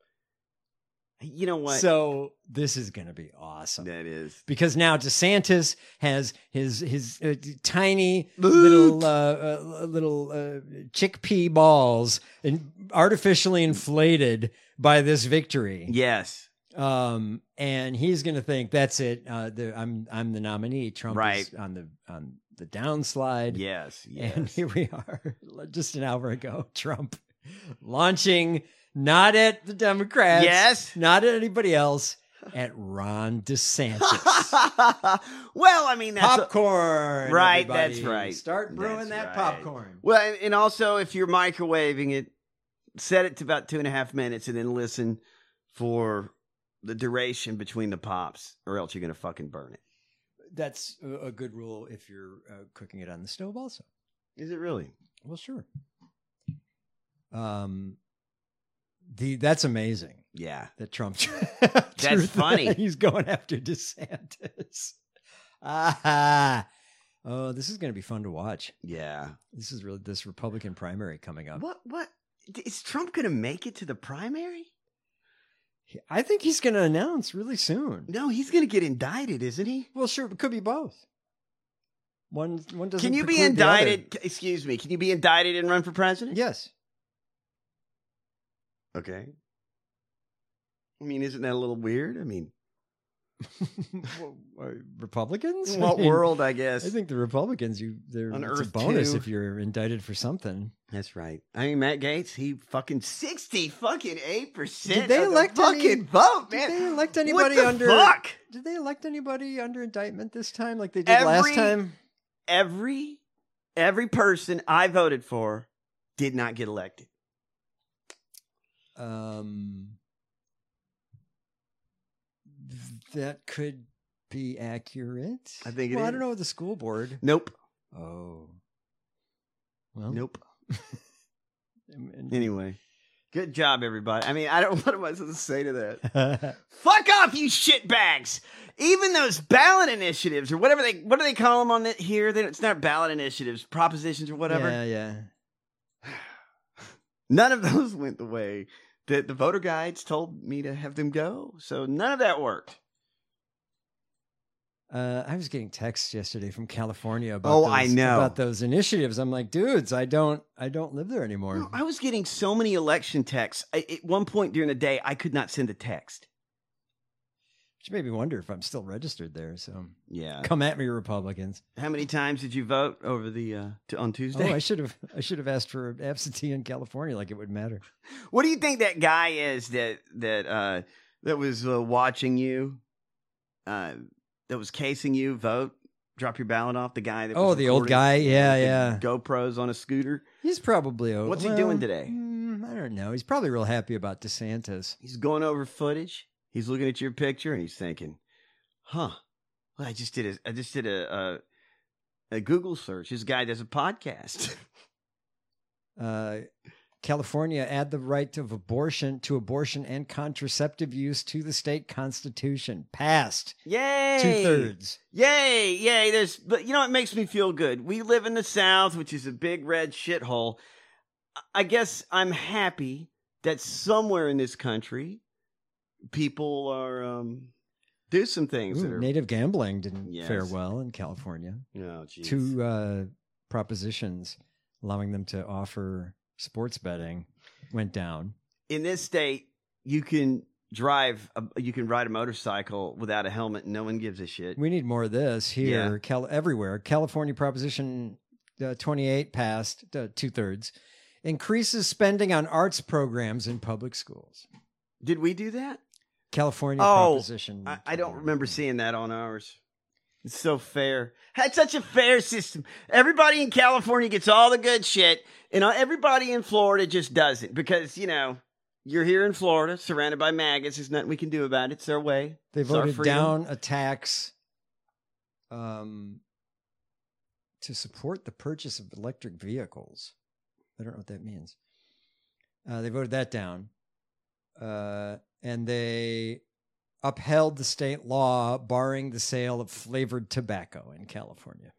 You know what? So this is going to be awesome. That is. Because now DeSantis has his his uh, tiny little uh, uh, little uh, chickpea balls and artificially inflated by this victory. Yes. Um, and he's going to think that's it. Uh, the, I'm I'm the nominee. Trump Right. is on the on the downslide. Yes. Yes. And here we are, just an hour ago. Trump launching not at the Democrats, Yes. not at anybody else, at Ron DeSantis. Well, I mean, that's a- popcorn, Right, everybody. that's right. Start brewing That's that right. popcorn. Well, and, and also if you're microwaving it, set it to about two and a half minutes and then listen for the duration between the pops, or else you're gonna fucking burn it. That's a, a good rule if you're uh, cooking it on the stove. Also, Is it really? well, sure. Um, the that's amazing. Yeah. That Trump. That's funny. He's going after DeSantis. Ah, oh, this is going to be fun to watch. Yeah. This is really this Republican primary coming up. What? What? Is Trump gonna make it to the primary? I think he's going to announce really soon. No, he's gonna get indicted, isn't he? Well, sure, it could be both. One, one doesn't. Can you be preclude the other. indicted? Excuse me. Can you be indicted and run for president? Yes. Okay. I mean, isn't that a little weird? I mean, Republicans? what I mean, world? I guess. I think the Republicans, you, they're On it's a Earth bonus two. if you're indicted for something. That's right. I mean, Matt Gaetz, he fucking sixty fucking eight percent. Did they of elect the fucking any- vote, Did man? they elect What anybody the under? fuck? Did they elect anybody under indictment this time, like they did last Every- time? Every every person I voted for did not get elected. Um, That could be accurate. I think it well, I is. don't know the school board. Nope. Oh. Well. Nope. and- Anyway, good job, everybody. I mean, I don't. What am I supposed to say to that? Fuck off, you shitbags! Even those ballot initiatives or whatever they what do they call them on it here? They, it's not ballot initiatives, propositions or whatever. Yeah, yeah. None of those went the way that the voter guides told me to have them go. So none of that worked. Uh, I was getting texts yesterday from California about Oh, those, I know. about those initiatives. I'm like, dudes, I don't, I don't live there anymore. No, I was getting so many election texts. I, at one point during the day, I could not send a text. Which made me wonder if I'm still registered there. So Yeah. come at me, Republicans. How many times did you vote over the uh, t- on Tuesday? Oh, I should have, I should have asked for absentee in California, like it would matter. What do you think that guy is that that uh, that was uh, watching you? Uh, that was casing you vote, drop your ballot off. The guy that Oh, was the old recording guy? Yeah, with the yeah. GoPros on a scooter. He's probably over. What's he doing today? mm, I don't know. He's probably real happy about DeSantis. He's going over footage. He's looking at your picture and he's thinking, "Huh? Well, I just did a I just did a a, a Google search. This guy does a podcast." Uh, California add the right of abortion to abortion and contraceptive use to the state constitution. Passed. Yay! Two thirds. Yay! Yay! There's, but you know, it makes me feel good. We live in the South, which is a big red shithole. I guess I'm happy that somewhere in this country, people are um, do some things Ooh, that are native gambling didn't Yes. fare well in California. Oh, geez. Two uh, propositions allowing them to offer sports betting went down. In this state. You can drive, a, you can ride a motorcycle without a helmet, and no one gives a shit. We need more of this here, Yeah. Cal- everywhere. California Proposition uh, twenty-eight passed, uh, two thirds, increases spending on arts programs in public schools. Did we do that? California Oh, Proposition. I, I don't remember seeing that on ours. It's so fair. It's such a fair system. Everybody in California gets all the good shit, and everybody in Florida just doesn't because, you know, you're here in Florida, surrounded by maggots. There's nothing we can do about it. It's their way. They It's our voted freedom. down a tax um, to support the purchase of electric vehicles. I don't know what that means. Uh, they voted that down. Uh, and they upheld the state law barring the sale of flavored tobacco in California.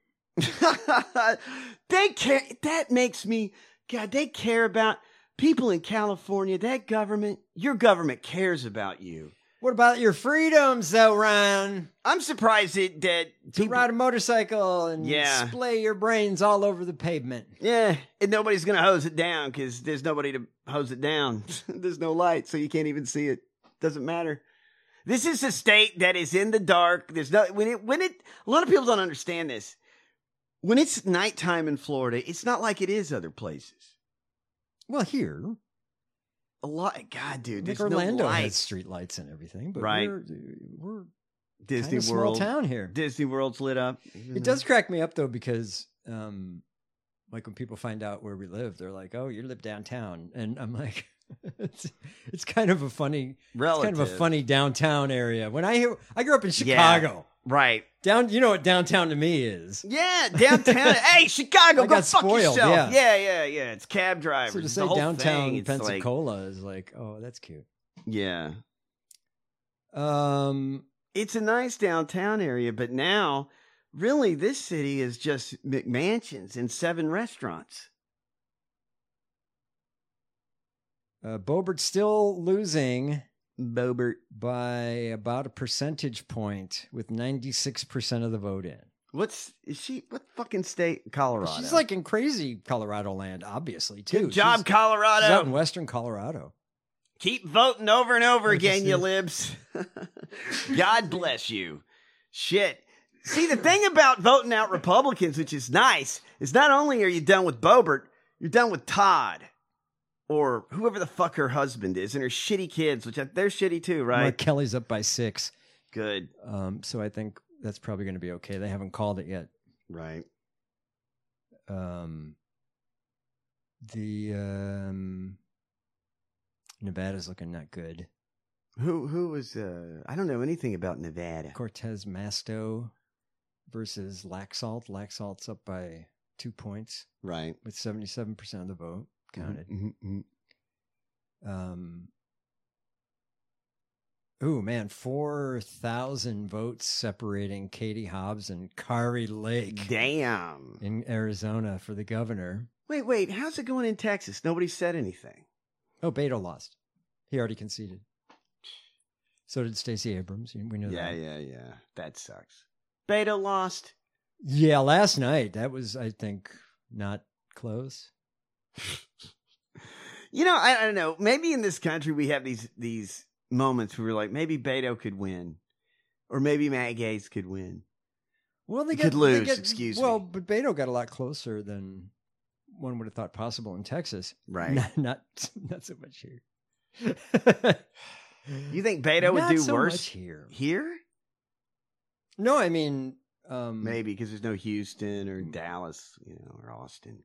They care. That makes me, God, they care about people in California. That government, your government cares about you. What about your freedoms, though, Ryan? I'm surprised that, that To people, ride a motorcycle and Yeah. splay your brains all over the pavement. yeah, and nobody's going to hose it down because there's nobody to hose it down. There's no light, so you can't even see it. Doesn't matter. This is a state that is in the dark. There's no, when it, when it, a lot of people don't understand this. When it's nighttime in Florida, it's not like it is other places. Well, here, A lot, God, dude, like there's Orlando no has lights. street lights and everything, but Right. we're, we're Disney kind of small World, town here. Disney World's lit up. It does crack me up though because, um, like when people find out where we live, they're like, "Oh, you live downtown," and I'm like, "It's it's kind of a funny, Relative. it's kind of a funny downtown area." When I hear, I grew up in Chicago. Right. Down, you know what downtown to me is. Yeah, downtown. Hey, Chicago, I go got fuck spoiled, yourself. yeah. Yeah, yeah, yeah. It's cab drivers. So to It's say the whole downtown thing. It's like- Pensacola is like, oh, that's cute. yeah. Um, It's a nice downtown area, but now, really, this city is just McMansions and seven restaurants. uh, Bobert's still losing Bobert. by about a percentage point with ninety-six percent of the vote in. What's is she? What fucking state? Colorado. She's like in crazy Colorado land, obviously, too. Good job, She's- Colorado. She's out in western Colorado. Keep voting over and over I again, just- you libs. God bless you. Shit. See, the thing about voting out Republicans, which is nice, is not only are you done with Boebert, you're done with Todd. Or whoever the fuck her husband is, and her shitty kids, which I, they're shitty too, right? Mark Kelly's up by six. Good. Um, so I think that's probably going to be okay. They haven't called it yet. Right. Um, the um, Nevada's looking not good. Who who was? Uh, I don't know anything about Nevada. Cortez Masto versus Laxalt. Laxalt's up by two points. Right. With seventy-seven percent of the vote counted. Mm-hmm. Um. Ooh, man, four thousand votes separating Katie Hobbs and Kari Lake. Damn. In Arizona for the governor. Wait, wait. How's it going in Texas? Nobody said anything. Oh, Beto lost. He already conceded. So did Stacey Abrams. We know yeah, that. Yeah, yeah, yeah. That sucks. Beto lost. Yeah, last night. That was, I think, not close. You know, I, I don't know. Maybe in this country we have these these moments where we're like, maybe Beto could win. Or maybe Matt Gaetz could win. Well, they could get, lose, they get, excuse well, me. Well, but Beto got a lot closer than one would have thought possible in Texas. Right. Not not, not so much here. You think Beto would Not do so worse much here? Here? No, I mean um, maybe because there's no Houston or Dallas, you know, or Austin.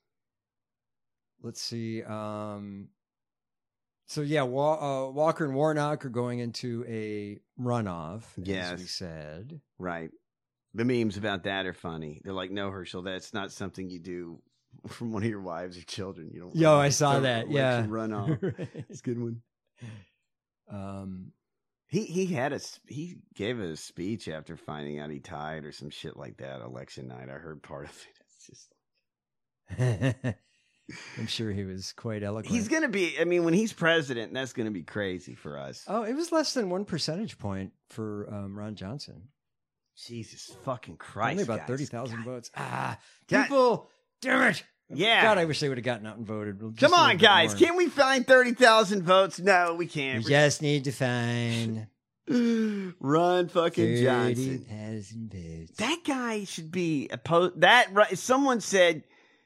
Let's see. Um, so yeah, Wa- uh, Walker and Warnock are going into a runoff. Yes, as we said. Right. The memes about that are funny. They're like, "No, Herschel, that's not something you do from one of your wives or children. You don't." Yo, run I off. saw Don't that. let Yeah, you run off. Right. It's a good one. Um, he he had a he gave a speech after finding out he tied or some shit like that election night. I heard part of it. It's just. I'm sure he was quite eloquent. He's gonna be. I mean, when he's president, that's gonna be crazy for us. Oh, it was less than one percentage point for um, Ron Johnson. Jesus fucking Christ! Only about guys. thirty thousand votes. Ah, God. people, damn it! Yeah. God, I wish they would have gotten out and voted. Just Come a on, little bit guys! more. Can we find thirty thousand votes? No, we can't. We just need to find Ron fucking Johnson. thirty thousand votes. That guy should be opposed. That right? Someone said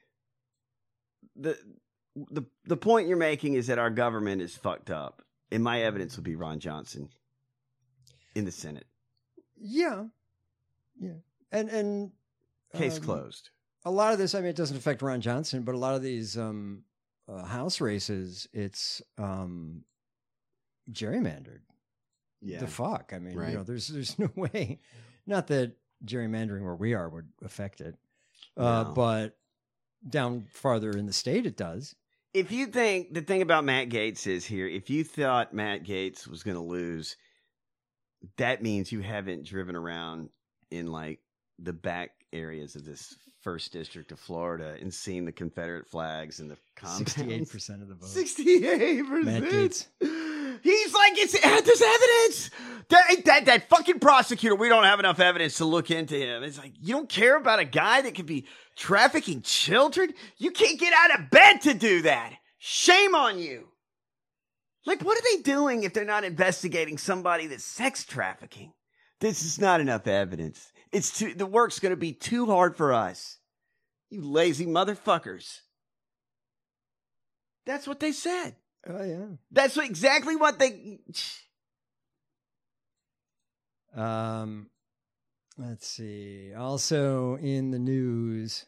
the the the point you're making is that our government is fucked up, and my evidence would be Ron Johnson in the Senate. Yeah, yeah, and and Case um, closed. A lot of this, I mean, it doesn't affect Ron Johnson, but a lot of these um, uh, House races, it's um, gerrymandered. Yeah. The fuck. I mean, Right. you know, there's there's no way. Not that gerrymandering where we are would affect it, uh, No. but down farther in the state, it does. If you think the thing about Matt Gaetz is here, if you thought Matt Gaetz was going to lose, that means you haven't driven around in like the back areas of this first district of Florida and seen the Confederate flags and the compounds. Sixty-eight percent of the vote. Sixty-eight Matt Gaetz. percent. He's like, it's there's evidence. That, that that fucking prosecutor, we don't have enough evidence to look into him. It's like, you don't care about a guy that could be trafficking children? You can't get out of bed to do that. Shame on you. Like, what are they doing if they're not investigating somebody that's sex trafficking? This is not enough evidence. It's too, the work's going to be too hard for us. You lazy motherfuckers. That's what they said. Oh, yeah. That's what, exactly what they... Um, let's see. Also in the news,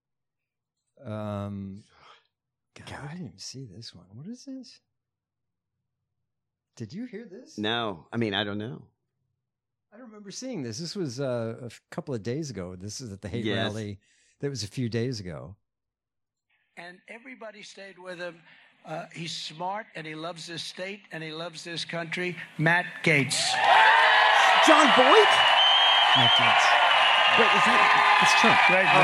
um, God, I didn't even see this one. What is this? Did you hear this? No, I mean, I don't know. I don't remember seeing this. This was uh, a f- couple of days ago. This is at the hate Yes. rally. That was a few days ago. And everybody stayed with him. Uh, he's smart, and he loves this state, and he loves this country. Matt Gaetz. John Boyd? Matt Gaetz. Wait, is that... It's Trump. Great, Oh,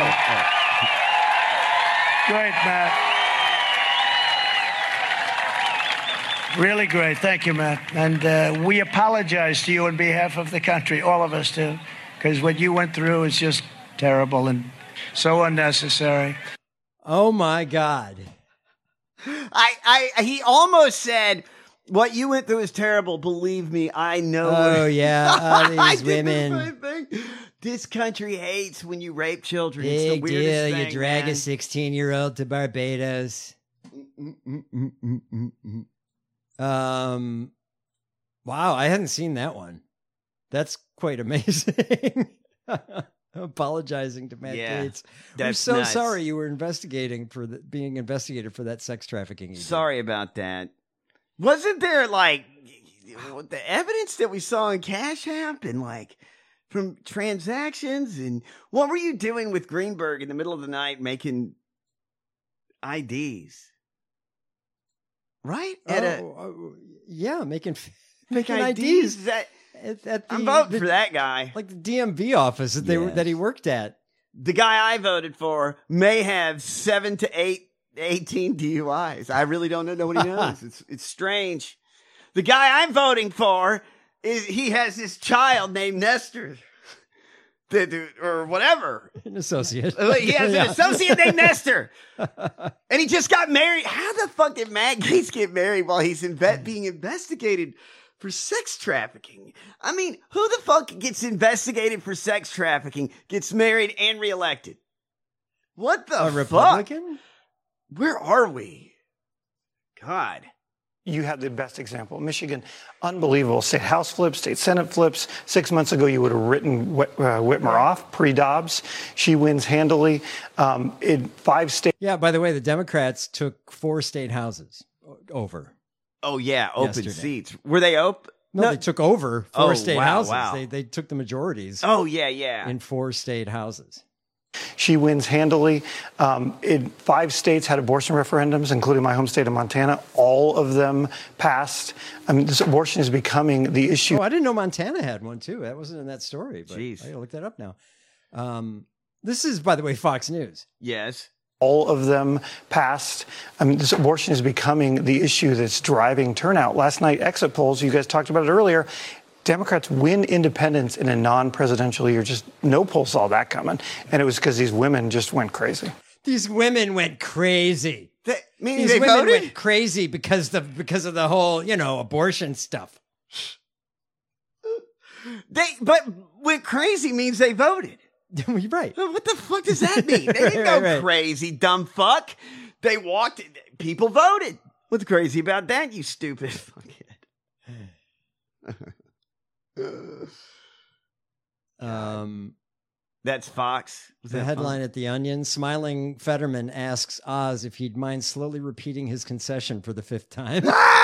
Matt. Great, Matt. Really great. Thank you, Matt. And uh, we apologize to you on behalf of the country. All of us do. Because what you went through is just terrible and so unnecessary. Oh, my God. I, I, he almost said, what you went through is terrible. Believe me, I know. Oh, yeah. All I these did the women. same thing. This country hates when you rape children. it's Big the weirdest deal. thing, You drag man. a sixteen-year-old to Barbados. Um, wow, I hadn't seen that one. That's quite amazing. Apologizing to Matt Yeah, Gaetz. We're that's so nuts. sorry you were investigating for the, being investigated for that sex trafficking. you did. Sorry about that. Wasn't there like the evidence that we saw in Cash App and like from transactions, and what were you doing with Greenberg in the middle of the night making I Ds? Right? At oh, a, uh, yeah, making making making I Ds. I Ds. That, at, at the, I'm voting the, for that guy. Like the D M V office that they were, Yes. that he worked at. The guy I voted for may have seven to eight, eighteen D U Is. I really don't know what he knows. it's it's strange. The guy I'm voting for is he has this child named Nestor. The- or whatever. An associate. He has Yeah. an associate named Nestor. And he just got married. How the fuck did Matt Gaetz get married while he's inve- being investigated for sex trafficking? I mean, who the fuck gets investigated for sex trafficking, gets married, and reelected? What the A fuck? Republican? Where are we? God. You have the best example. Michigan, unbelievable. State House flips, state Senate flips. Six months ago, you would have written Whit- uh, Whitmer off, pre-Dobbs. She wins handily um, in five states. Yeah, by the way, the Democrats took four state houses o- over. Oh, yeah, open Yesterday. seats. Were they open? No, they took over four Oh, state wow, houses. wow. They they took the majorities. Oh, yeah, yeah. In four state houses. She wins handily. Um, in five states had abortion referendums, including my home state of Montana. All of them passed. I mean, this abortion is becoming the issue. Oh, I didn't know Montana had one too. That wasn't in that story. But Jeez. I gotta look that up now. Um, this is, by the way, Fox News. Yes. All of them passed. I mean, this abortion is becoming the issue that's driving turnout. Last night, exit polls, you guys talked about it earlier, Democrats win independents in a non-presidential year. Just no poll saw that coming. And it was because these women just went crazy. These women went crazy. They, meaning These they women voted? went crazy because the because of the whole, you know, abortion stuff. They but went crazy means they voted. You're right. What the fuck does that mean? They didn't Right, go right. crazy, dumb fuck. They walked. People voted. What's crazy about that, you stupid fuckhead? Um, That's Fox. Was the that headline at The Onion, smiling Fetterman asks Oz if he'd mind slowly repeating his concession for the fifth time.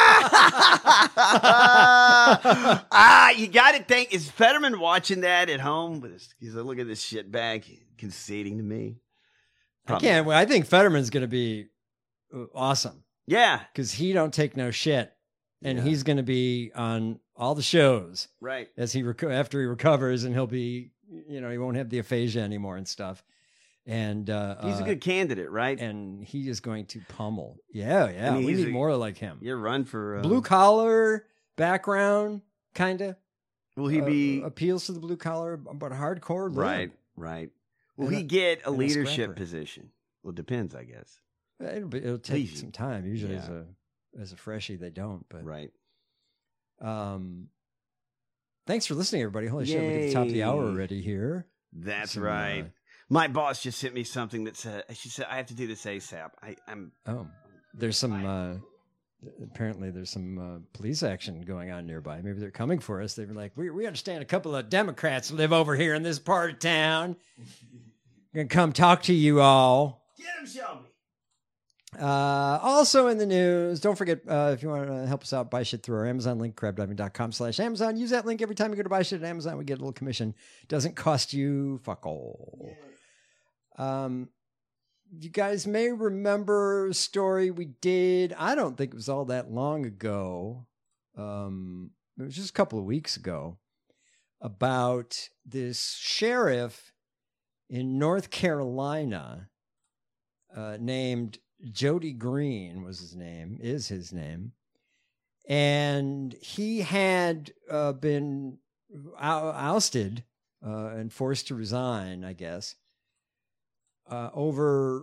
ah, you got to think, is Fetterman watching that at home? With his, he's like, look at this shit bag conceding to me. I can't. Well, I think Fetterman's going to be uh, awesome. Yeah. Because he don't take no shit. And he's going to be on all the shows. Right. As he reco- after he recovers, and he'll be, you know, he won't have the aphasia anymore and stuff. And uh, He's a uh, good candidate, right? And he is going to pummel. Yeah, yeah. I mean, we he's need a- more like him. You run for uh, Blue collar background, kind of. Will he be appeals to the blue collar, but hardcore? Lib. right? Right. Will And he a- get a and a leadership scrapper. position? Well, it depends, I guess. It'll, be, it'll take Easy. some time. Usually, as Yeah. a as a freshie, they don't. But right. Um, thanks for listening, everybody. Holy shit, we're at the top of the hour Yay. already here. That's Some, right. uh, My boss just sent me something that said she said I have to do this ASAP. I, I'm Oh, there's some. Uh, apparently, there's some uh, police action going on nearby. Maybe they're coming for us. They were like, "We we understand a couple of Democrats live over here in this part of town. Gonna come talk to you all." Get him, Shelby. Uh, also in the news, don't forget, uh, if you want to help us out, buy shit through our Amazon link, crabdiving.com slash Amazon. Use that link every time you go to buy shit at Amazon. We get a little commission. Doesn't cost you fuck all. Um, you guys may remember a story we did. I don't think it was all that long ago. Um, it was just a couple of weeks ago about this sheriff in North Carolina, uh, named Jody Green was his name, is his name. And he had uh, been ou- ousted uh, and forced to resign, I guess, uh, over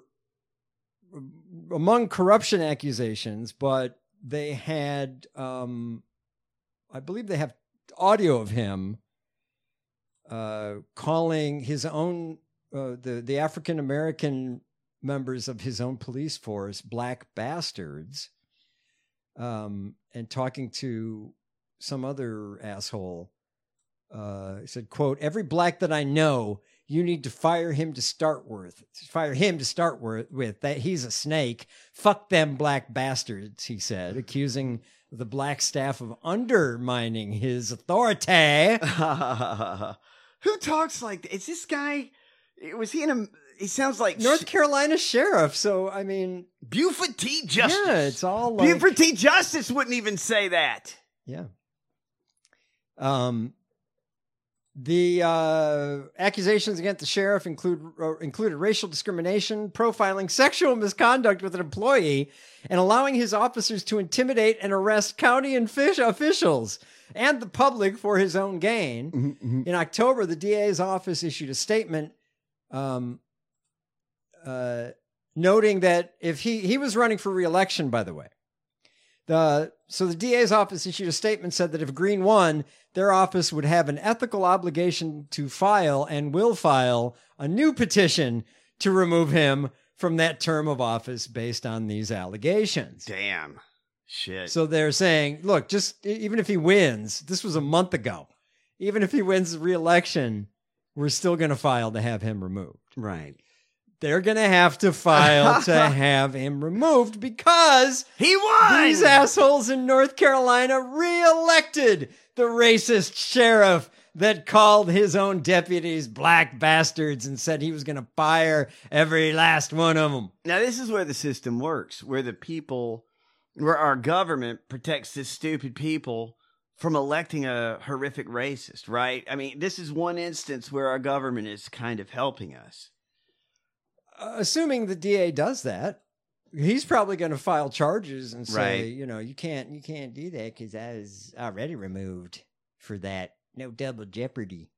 among corruption accusations. But they had, um, I believe they have audio of him uh, calling his own, uh, the, the African-American members of his own police force black bastards, um, and talking to some other asshole. Uh, he said, quote, "Every black that I know, you need to fire him to start with. Fire him to start with. with. That he's a snake. Fuck them black bastards," he said, accusing the black staff of undermining his authority. Who talks like that? Is this guy? Was he in a? He sounds like North Carolina sheriff. So I mean, Buford T. Justice. Yeah, it's all like, Buford T. Justice wouldn't even say that. Yeah. Um. The uh, accusations against the sheriff include uh, included racial discrimination, profiling, sexual misconduct with an employee, and allowing his officers to intimidate and arrest county and fish officials and the public for his own gain. Mm-hmm, mm-hmm. In October, the D A's office issued a statement um, uh, noting that if he he was running for re-election, by the way. The, so the D A's office issued a statement, said that if Green won, their office would have an ethical obligation to file and will file a new petition to remove him from that term of office based on these allegations. Damn. Shit. So they're saying, look, just even if he wins, this was a month ago, even if he wins the re-election, we're still going to file to have him removed. Right. They're going to have to file to have him removed because he won. These assholes in North Carolina re-elected the racist sheriff that called his own deputies black bastards and said he was going to fire every last one of them. Now, this is where the system works, where the people, where our government protects this stupid people from electing a horrific racist, right? I mean, this is one instance where our government is kind of helping us. Uh, assuming the D A does that, he's probably going to file charges and say, Right. you know, you can't, you can't do that because I was already removed for that. No double jeopardy.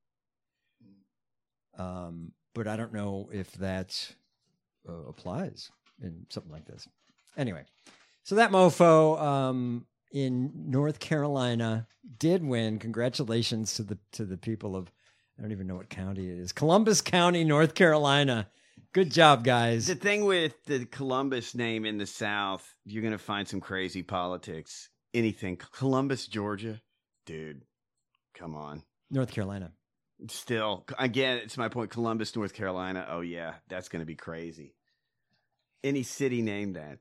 Um, but I don't know if that uh, applies in something like this. Anyway, so that mofo um, in North Carolina did win. Congratulations to the to the people of, I don't even know what county it is, Columbus County, North Carolina. Good job, guys. The thing with the Columbus name in the South, you're going to find some crazy politics. Anything. Columbus, Georgia? Dude, come on. North Carolina. Still, again, it's my point. Columbus, North Carolina. Oh, yeah, that's going to be crazy. Any city named that.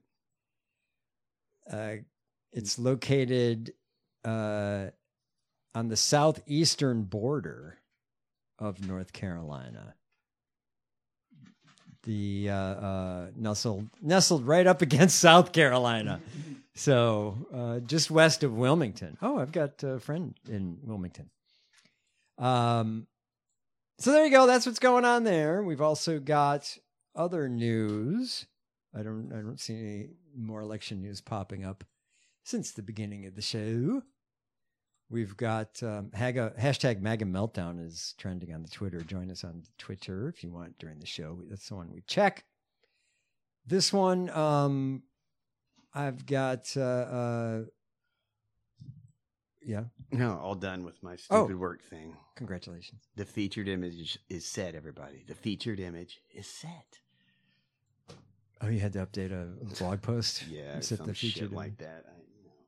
Uh, it's located uh, on the southeastern border of North Carolina. The uh, uh, nestled nestled right up against South Carolina, so uh, just west of Wilmington. Oh, I've got a friend in Wilmington. Um, so there you go. That's what's going on there. We've also got other news. I don't I don't see any more election news popping up since the beginning of the show. We've got um, Haga, hashtag MAGA Meltdown is trending on the Twitter. Join us on Twitter if you want during the show. That's the one we check. This one, um, I've got, uh, uh, yeah. No, all done with my stupid Oh. work thing. Congratulations. The featured image is set, everybody. The featured image is set. Oh, you had to update a blog post? Yeah, You set some the shit featured like that. I,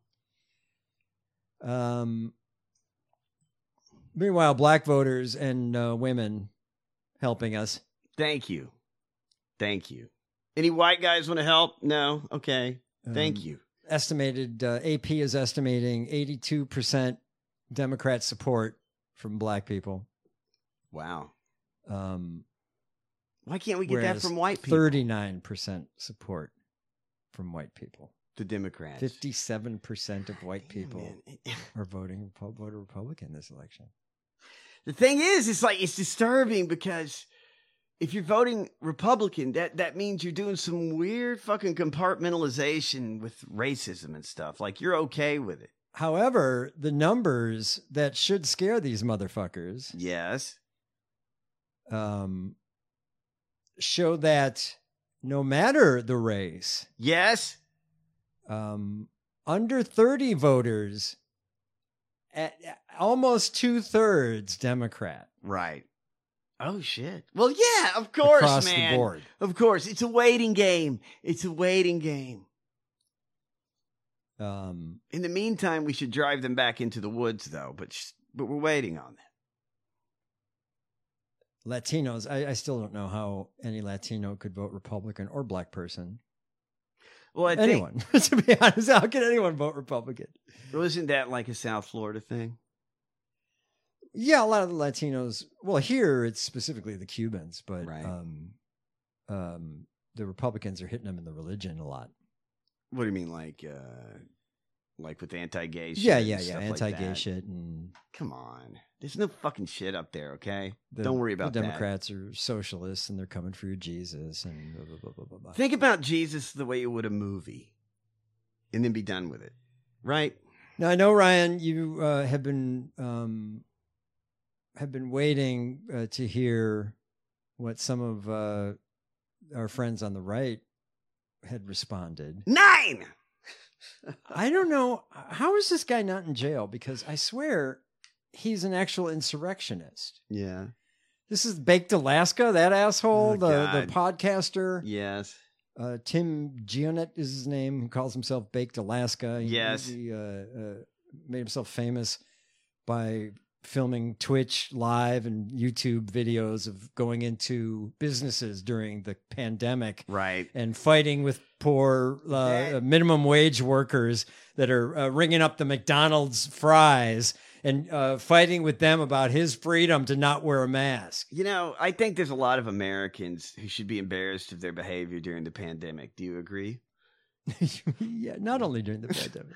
Um, meanwhile, black voters and uh, women helping us. Thank you. Thank you. Any white guys want to help? No? Okay. Thank Um, you. Estimated, uh, A P is estimating eighty-two percent Democrat support from black people. Wow. Um, Why can't we get that whereas from white people? thirty-nine percent support from white people. The Democrats. fifty-seven percent of white people man. are voting Repu- voted Republican this election. The thing is, it's like, it's disturbing because if you're voting Republican, that, that means you're doing some weird fucking compartmentalization with racism and stuff. Like, you're okay with it. However, the numbers that should scare these motherfuckers Yes. um, show that no matter the race, Yes. um, under thirty voters, at, almost two thirds Democrat. Right. Oh, shit. Well, yeah, of course, Across the man. board. Of course. It's a waiting game. It's a waiting game. Um, In the meantime, we should drive them back into the woods, though. But sh- but we're waiting on that. Latinos, I, I still don't know how any Latino could vote Republican or black person. Well, I anyone. think, to be honest, how can anyone vote Republican? Well, isn't that like a South Florida thing? Yeah, a lot of the Latinos. Well, here it's specifically the Cubans, but Right. um, um, the Republicans are hitting them in the religion a lot. What do you mean, like, uh, like with anti-gay shit? Yeah, and yeah, yeah, stuff like anti-gay that? shit, and Come on, there's no fucking shit up there. Okay, the, don't worry about the that. Democrats are socialists, and they're coming for your Jesus, and blah, blah, blah, blah, blah, blah. Think about Jesus the way you would a movie, and then be done with it, right? Now I know, Ryan, you uh, have been um, have been waiting uh, to hear what some of uh, our friends on the right had responded. Nine. I don't know. How is this guy not in jail? Because I swear he's an actual insurrectionist. Yeah. This is Baked Alaska, that asshole, Oh, the, the God. podcaster. Yes. Uh, Tim Gionet is his name, who calls himself Baked Alaska. He, Yes. He uh, uh, made himself famous by filming Twitch live and YouTube videos of going into businesses during the pandemic. Right. And fighting with poor uh, minimum wage workers that are uh, ringing up the McDonald's fries and uh, fighting with them about his freedom to not wear a mask. You know, I think there's a lot of Americans who should be embarrassed of their behavior during the pandemic. Do you agree? Yeah, not only during the pandemic.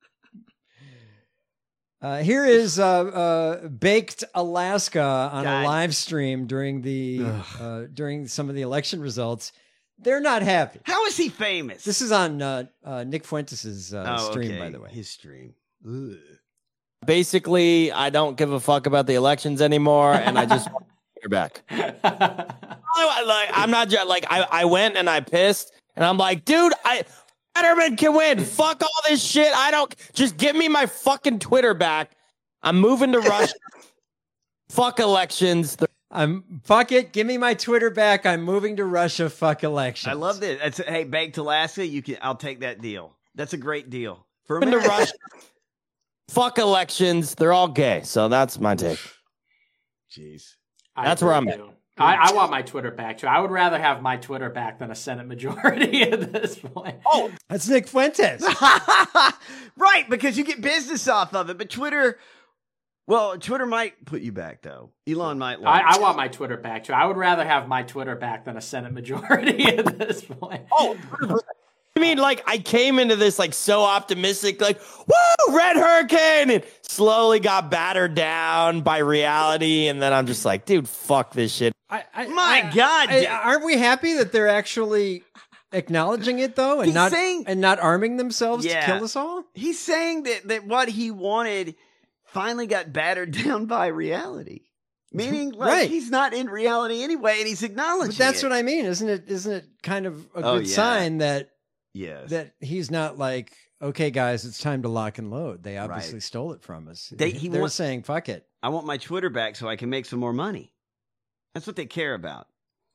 Uh, here is uh, uh, Baked Alaska on God. a live stream during the uh, during some of the election results. They're not happy. How is he famous? This is on uh, uh, Nick Fuentes' uh, Oh, stream, okay. by the way. His stream. Ugh. Basically, I don't give a fuck about the elections anymore, and I just want you're back. I, like, I'm not just like I, I went and I pissed, and I'm like, dude, I Fetterman can win. Fuck all this shit. I don't just give me my fucking Twitter back. I'm moving to Russia. Fuck elections. I'm fuck it. Give me my Twitter back. I'm moving to Russia. Fuck elections. I love this. That's, hey, Baked Alaska, you can. I'll take that deal. That's a great deal. For Moving to America. Russia. Fuck elections. They're all gay. So that's my take. Jeez. That's where I'm at. I, I want my Twitter back too. I would rather have my Twitter back than a Senate majority at this point. Oh, that's Nick Fuentes. Right, because you get business off of it. But Twitter, well, Twitter might put you back, though. Elon might. I, I want my Twitter back too. I would rather have my Twitter back than a Senate majority at this point. Oh, I mean, like, I came into this, like, so optimistic, like, woo, Red Hurricane, and slowly got battered down by reality, and then I'm just like, dude, fuck this shit. I, I, My I- God. I- aren't we happy that they're actually acknowledging it though, and He's not saying- and not arming themselves Yeah. to kill us all? He's saying that, that what he wanted finally got battered down by reality. Meaning, like, Right. he's not in reality anyway, and he's acknowledging But that's it. what I mean, isn't it? Isn't it kind of a Oh, good yeah. sign that Yes. that he's not like, okay, guys, it's time to lock and load. They obviously Right. stole it from us. They- he They're wants- saying, fuck it. I want my Twitter back so I can make some more money. That's what they care about.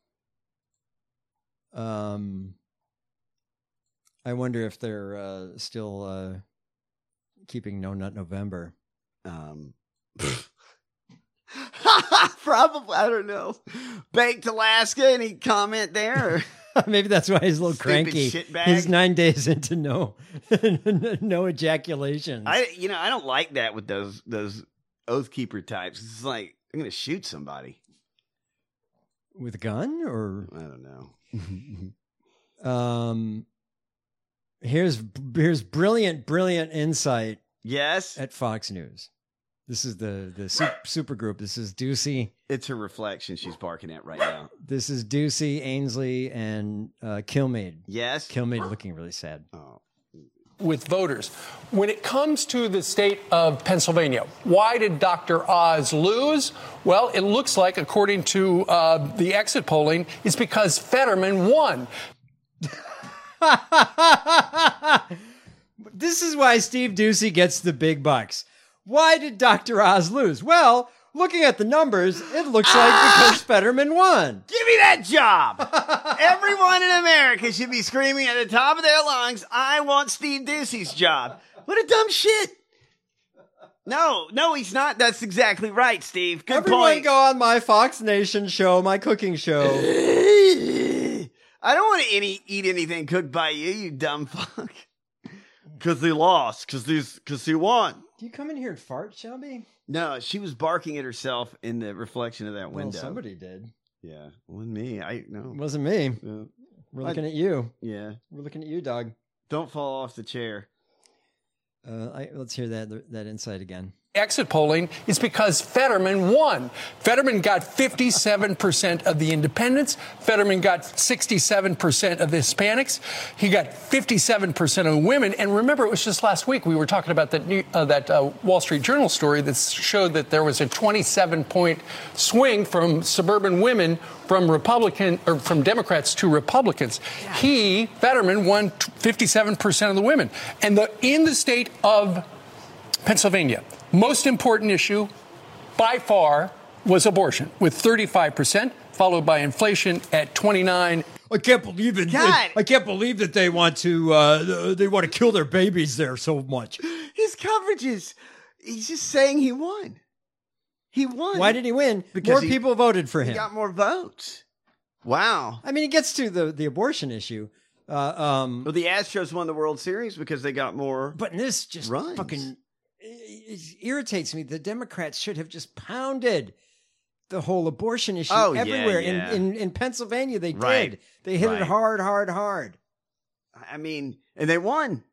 Um, I wonder if they're uh, still uh, keeping No Nut November. Um, probably, I don't know. Baked Alaska, any comment there? Maybe that's why he's a little Stupid cranky. shitbag. He's nine days into no no ejaculations. I, you know, I don't like that with those those oath keeper types. It's like I'm going to shoot somebody with a gun, or I don't know. um, here's here's brilliant, brilliant insight. Yes, at Fox News. This is the the super, super group. This is Ducey. It's her reflection she's barking at right now. This is Ducey, Ainsley, and uh, Kilmeade. Yes, Kilmeade looking really sad. Oh. With voters. When it comes to the state of Pennsylvania, why did Doctor Oz lose? Well, it looks like, according to uh, the exit polling, it's because Fetterman won. This is why Steve Ducey gets the big bucks. Why did Doctor Oz lose? Well, looking at the numbers, it looks like because Fetterman won. Give me that job. Everyone in America should be screaming at the top of their lungs, I want Steve Ducey's job. What a dumb shit. No, no, he's not. That's exactly right, Steve. Good Everyone point. go on my Fox Nation show, my cooking show. I don't want to any, eat anything cooked by you, you dumb fuck. Because they lost. Because because he won. Do you come in here and fart, Shelby? No, she was barking at herself in the reflection of that Well, window. somebody did. Yeah, it wasn't me. I no, It wasn't me. Yeah. We're I- looking at you. Yeah, We're looking at you, dog. don't fall off the chair. Uh, I, let's hear that that insight again. Exit polling is because Fetterman won. Fetterman got fifty-seven percent of the independents. Fetterman got sixty-seven percent of the Hispanics. He got fifty-seven percent of the women. And remember, it was just last week we were talking about that new, uh, that uh, Wall Street Journal story that showed that there was a twenty-seven point swing from suburban women from Republican or from Democrats to Republicans. Yeah. He, Fetterman, won fifty-seven percent of the women. And the in the state of Pennsylvania, most important issue by far was abortion with thirty-five percent, followed by inflation at twenty-nine. I can't believe it. God. I can't believe that they want to uh, they want to kill their babies there so much. His coverage is, he's just saying he won. He won. Why did he win? Because more he- people voted for He him. got more votes. Wow. I mean, it gets to the, the abortion issue. Uh, um, Well, the Astros won the World Series because they got more. but this just runs. fucking it, it irritates me. The Democrats should have just pounded the whole abortion issue Oh, yeah, everywhere. yeah. In, in in Pennsylvania, they Right, did. They hit right. it hard, hard, hard. I mean, and they won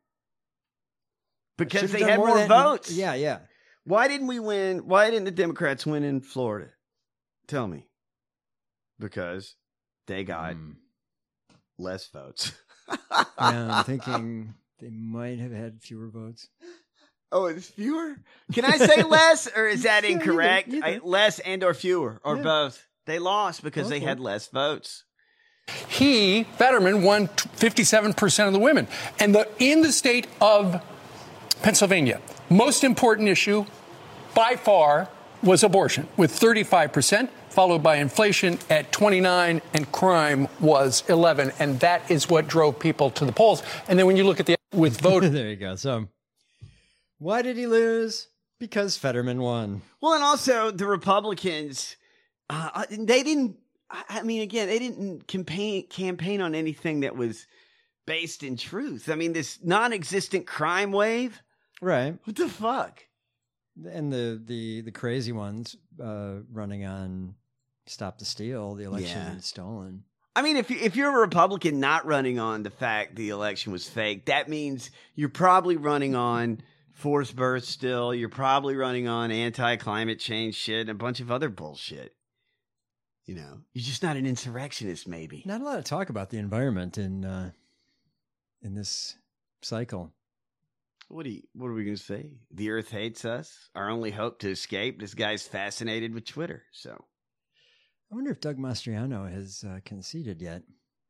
because Should've they done had more more than- votes. Yeah, yeah. Why didn't we win? Why didn't the Democrats win in Florida? Tell me. Because they got Hmm. less votes. Yeah, I'm thinking they might have had fewer votes. Oh, it's fewer? Can I say less, or is that Yeah, either, incorrect? either. I, less and or fewer, or Yeah. both. They lost because Both they had won. less votes. He, Fetterman, won fifty-seven percent of the women. And the in the state of Pennsylvania, most important issue by far was abortion with thirty-five percent, followed by inflation at twenty-nine, and crime was eleven. And that is what drove people to the polls. And then when you look at the with vote. There you go. So, why did he lose? Because Fetterman won. Well, and also the Republicans, uh, they didn't. I I mean, again, they didn't campaign campaign on anything that was based in truth. I mean, this non-existent crime wave. Right. What the fuck? And the the the crazy ones uh, running on Stop the Steal, the election Yeah. stolen. I mean, if you, if you're a Republican not running on the fact the election was fake, that means you're probably running on forced birth still. You're probably running on anti-climate change shit and a bunch of other bullshit. You know, you're just not an insurrectionist, maybe. Not a lot of talk about the environment in uh, in this cycle. What do you, what are we going to say? The earth hates us. Our only hope to escape. This guy's fascinated with Twitter. So I wonder if Doug Mastriano has uh, conceded yet.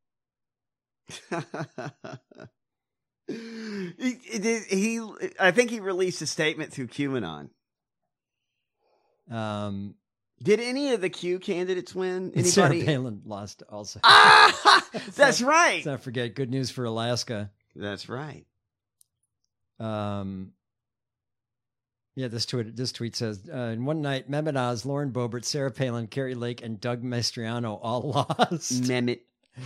he, he, he, I think he released a statement through QAnon. Um, Did any of the Q candidates win? Sarah Anybody? Palin lost also. Ah, that's not- right. Let's not forget. Good news for Alaska. That's right. Um, yeah, this tweet this tweet says, uh, in one night, Mehmet Oz, Lauren Boebert, Sarah Palin, Carrie Lake, and Doug Mastriano all lost. Mehmet.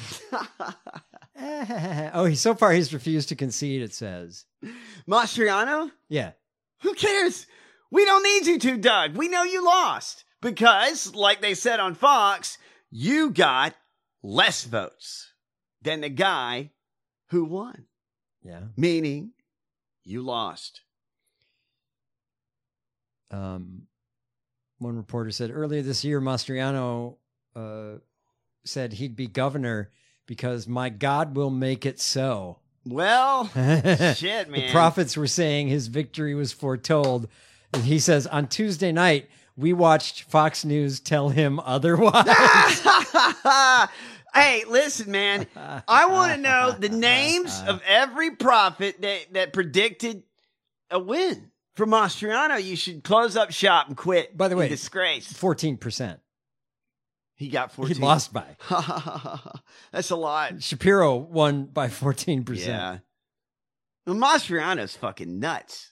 Oh, he so far he's refused to concede, it says. Mastriano? Yeah. Who cares? We don't need you to, Doug. We know you lost. Because, like they said on Fox, you got less votes than the guy who won. Yeah. Meaning, you lost. Um, one reporter said earlier this year, Mastriano uh, said he'd be governor because my God will make it so. Well, shit, man. The prophets were saying his victory was foretold. And he says, on Tuesday night, we watched Fox News tell him otherwise. Hey, listen, man. I want to know the names of every prophet that, that predicted a win. For Mastriano, you should close up shop and quit. By the way, in disgrace. fourteen percent. He got fourteen. He lost by. That's a lot. Shapiro won by fourteen percent. Yeah. Well, Mastriano's fucking nuts.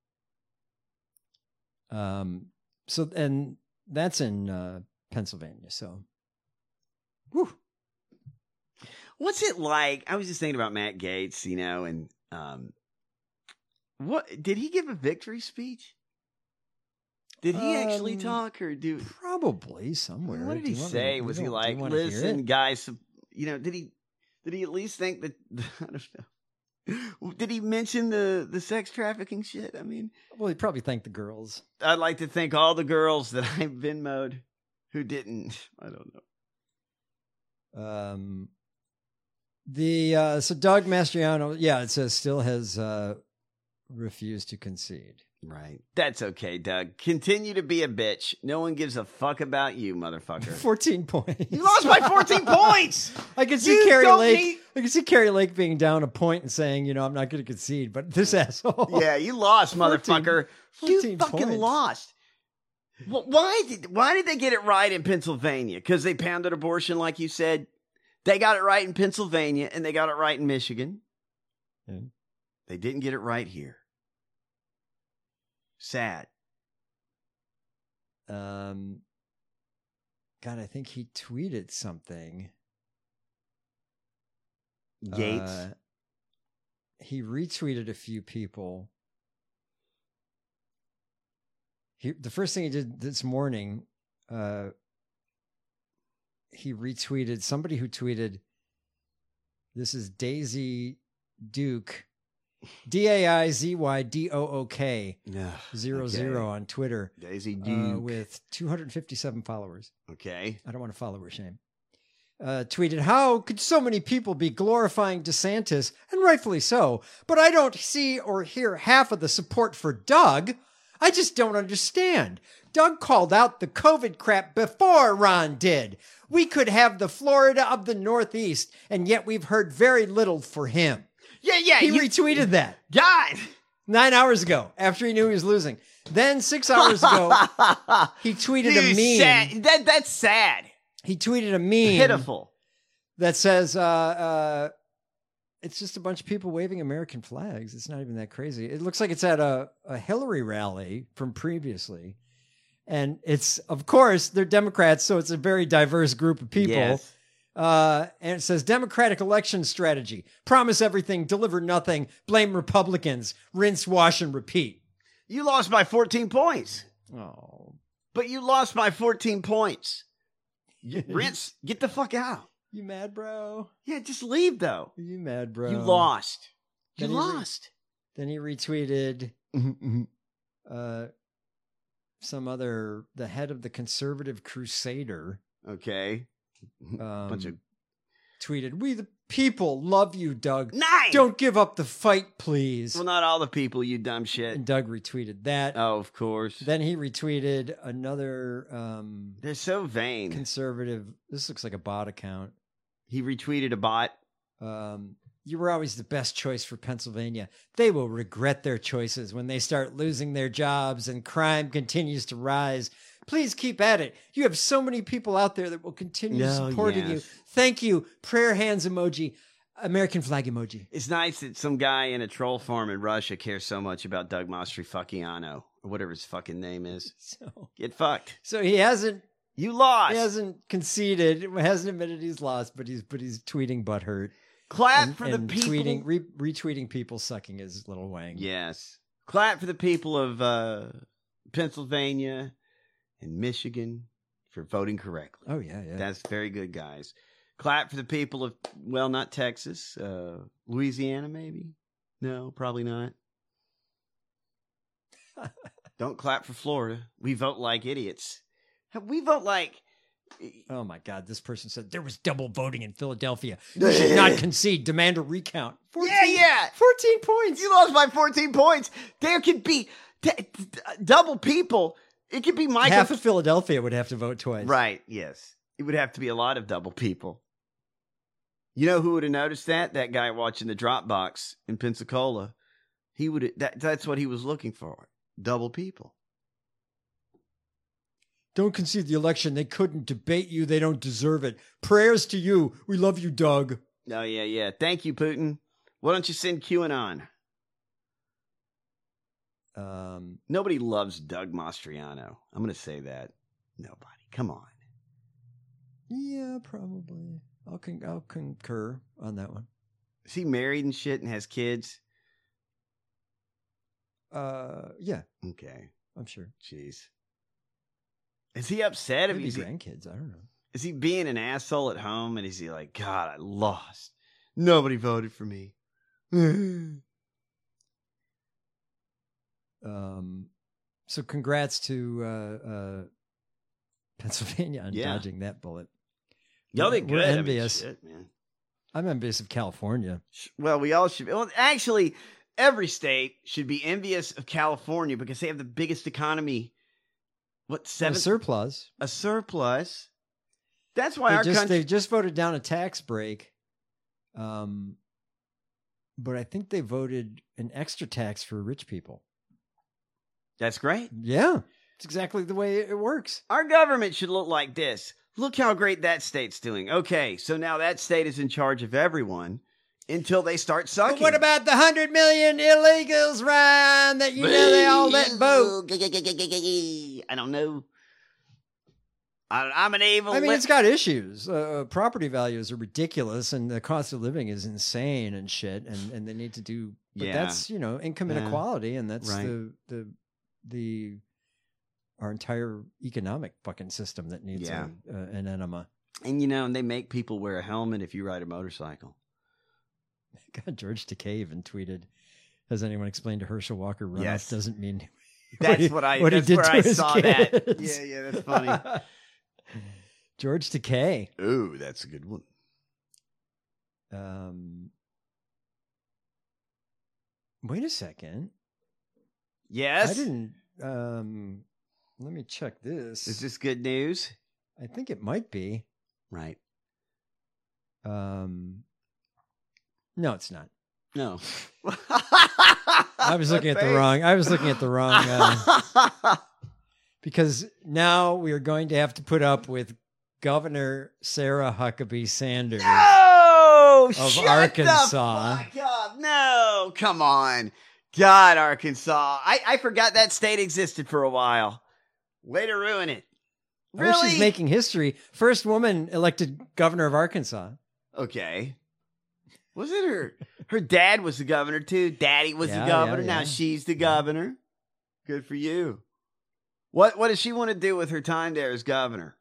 Um. So, and that's in uh, Pennsylvania. So, whew. What's it like? I was just thinking about Matt Gaetz, you know, and um, what did he give a victory speech? Did he um, actually talk or do? Probably somewhere. What did he want say? To, was he want, like, "Listen, guys, you know"? Did he? Did he at least think that? I don't know. Did he mention the the sex trafficking shit? I mean, well, he probably thanked the girls. I'd like to thank all the girls that I Venmo'd who didn't. I don't know. Um. The uh, so Doug Mastriano, yeah, it says still has uh, refused to concede. Right. That's okay, Doug. Continue to be a bitch. No one gives a fuck about you, motherfucker. fourteen points. You lost by fourteen points. I can see you Carrie Lake. Need... I can see Carrie Lake being down a point and saying, you know, I'm not going to concede. But this asshole. Yeah, you lost, motherfucker. fourteen You fucking points. lost. Well, why did why did they get it right in Pennsylvania? Because they pounded abortion, like you said. They got it right in Pennsylvania, and they got it right in Michigan. Yeah. They didn't get it right here. Sad. Um, God, I think he tweeted something. Gates? Uh, he retweeted a few people. He, the first thing he did this morning, uh, he retweeted somebody who tweeted, this is Daisy Duke, D A I Z Y D O O K, yeah, zero okay. zero on Twitter. Daisy Duke. Uh, with two hundred fifty-seven followers. Okay. I don't want to follow her shame. Uh, tweeted, how could so many people be glorifying DeSantis, and rightfully so, but I don't see or hear half of the support for Doug. I just don't understand. Doug called out the COVID crap before Ron did. We could have the Florida of the Northeast, and yet we've heard very little for him. Yeah, yeah. He you, retweeted that. God. Nine hours ago, after he knew he was losing. Then six hours ago, he tweeted Dude, a meme. Sad. That, that's sad. He tweeted a meme. Pitiful. That says, uh, uh, it's just a bunch of people waving American flags. It's not even that crazy. It looks like it's at a, a Hillary rally from previously. And it's, of course, they're Democrats, so it's a very diverse group of people. Yes. Uh, and it says Democratic election strategy. Promise everything, deliver nothing, blame Republicans, rinse, wash, and repeat. You lost by fourteen points. Oh. But you lost by fourteen points. Rinse, get the fuck out. You mad, bro? Yeah, just leave, though. You mad, bro? You lost. You Then he re- lost. Then he retweeted uh, some other, the head of the Conservative Crusader. Okay. Um, Bunch of tweeted, we the people love you, Doug. Nice. Don't give up the fight, please. Well, not all the people, you dumb shit. And Doug retweeted that. Oh, of course. Then he retweeted another um, They're so vain. conservative. This looks like a bot account. He retweeted a bot. Um, you were always the best choice for Pennsylvania. They will regret their choices when they start losing their jobs and crime continues to rise. Please keep at it. You have so many people out there that will continue No, supporting yes. you. Thank you. Prayer hands emoji. American flag emoji. It's nice that some guy in a troll farm in Russia cares so much about Doug Mastrifucciano, or whatever his fucking name is. So, Get fucked. so he hasn't You lost. he hasn't conceded, hasn't admitted he's lost, but he's but he's tweeting butthurt. Clap and, for and the people. tweeting, re, retweeting people sucking his little wang. Yes. Clap for the people of uh, Pennsylvania and Michigan for voting correctly. Oh yeah, yeah. That's very good, guys. Clap for the people of, well, not Texas, uh, Louisiana, maybe? No, probably not. Don't clap for Florida. We vote like idiots. We vote like... Oh my God, this person said there was double voting in Philadelphia. You should not concede, demand a recount. fourteen, Yeah, yeah. fourteen points. You lost by fourteen points. There could be t- t- double people. It could be Michael. Half of Philadelphia would have to vote twice. Right, yes. It would have to be a lot of double people. You know who would have noticed that? That guy watching the Dropbox in Pensacola. He would. That, that's what he was looking for. Double people. Don't concede the election. They couldn't debate you. They don't deserve it. Prayers to you. We love you, Doug. Oh, yeah, yeah. Thank you, Putin. Why don't you send QAnon? Um, Nobody loves Doug Mastriano. I'm going to say that. Nobody. Come on. Yeah, probably. I'll con- I'll concur on that one. Is he married and shit and has kids? Uh, yeah. Okay. I'm sure. Jeez. Is he upset? Maybe Is he, grandkids. I don't know. is he being an asshole at home? And is he like, God, I lost. Nobody voted for me. um, so congrats to uh, uh, Pennsylvania on Yeah. dodging that bullet. Y'all We're- did we're good. I mean, envious. shit, man. I'm envious of California. Well, we all should be. Well, actually, every state should be envious of California because they have the biggest economy. What, A seven? surplus. A surplus. That's why They our just, country. they just voted down a tax break. Um, but I think they voted an extra tax for rich people. That's great. Yeah, it's exactly the way it works. Our government should look like this. Look how great that state's doing. Okay, so now that state is in charge of everyone until they start sucking. But what about the hundred million illegals, Ryan, that you know they all let vote? I don't know. I, I'm an evil. I mean, li- it's got issues. Uh, property values are ridiculous, and the cost of living is insane and shit. And, and they need to do. But Yeah. that's you know income Yeah. inequality, and that's Right. the the the our entire economic fucking system that needs Yeah. a, a, an enema. And you know, and they make people wear a helmet if you ride a motorcycle. God, George Takei even tweeted, "Has anyone explained to Herschel Walker runoff Yes. doesn't mean That's he- what I. what he that's did where to I his saw that. kids?" Yeah, yeah, that's funny. George Takei. Ooh, that's a good one. Um, wait a second. Yes. I didn't. Um, let me check this. Is this good news? I think it might be. Right. Um, no, it's not. No. I was looking at the wrong. I was looking at the wrong. Uh, because now we are going to have to put up with Governor Sarah Huckabee Sanders No, of shut Arkansas. The fuck up. No, come on. God, Arkansas. I, I forgot that state existed for a while. Way to ruin it. I wish Really? she's making history. First woman elected governor of Arkansas. Okay. Was it her? Her dad was the governor too. Daddy was Yeah, the governor. yeah, Now yeah. she's the governor. Good for you. What What does she want to do with her time there as governor?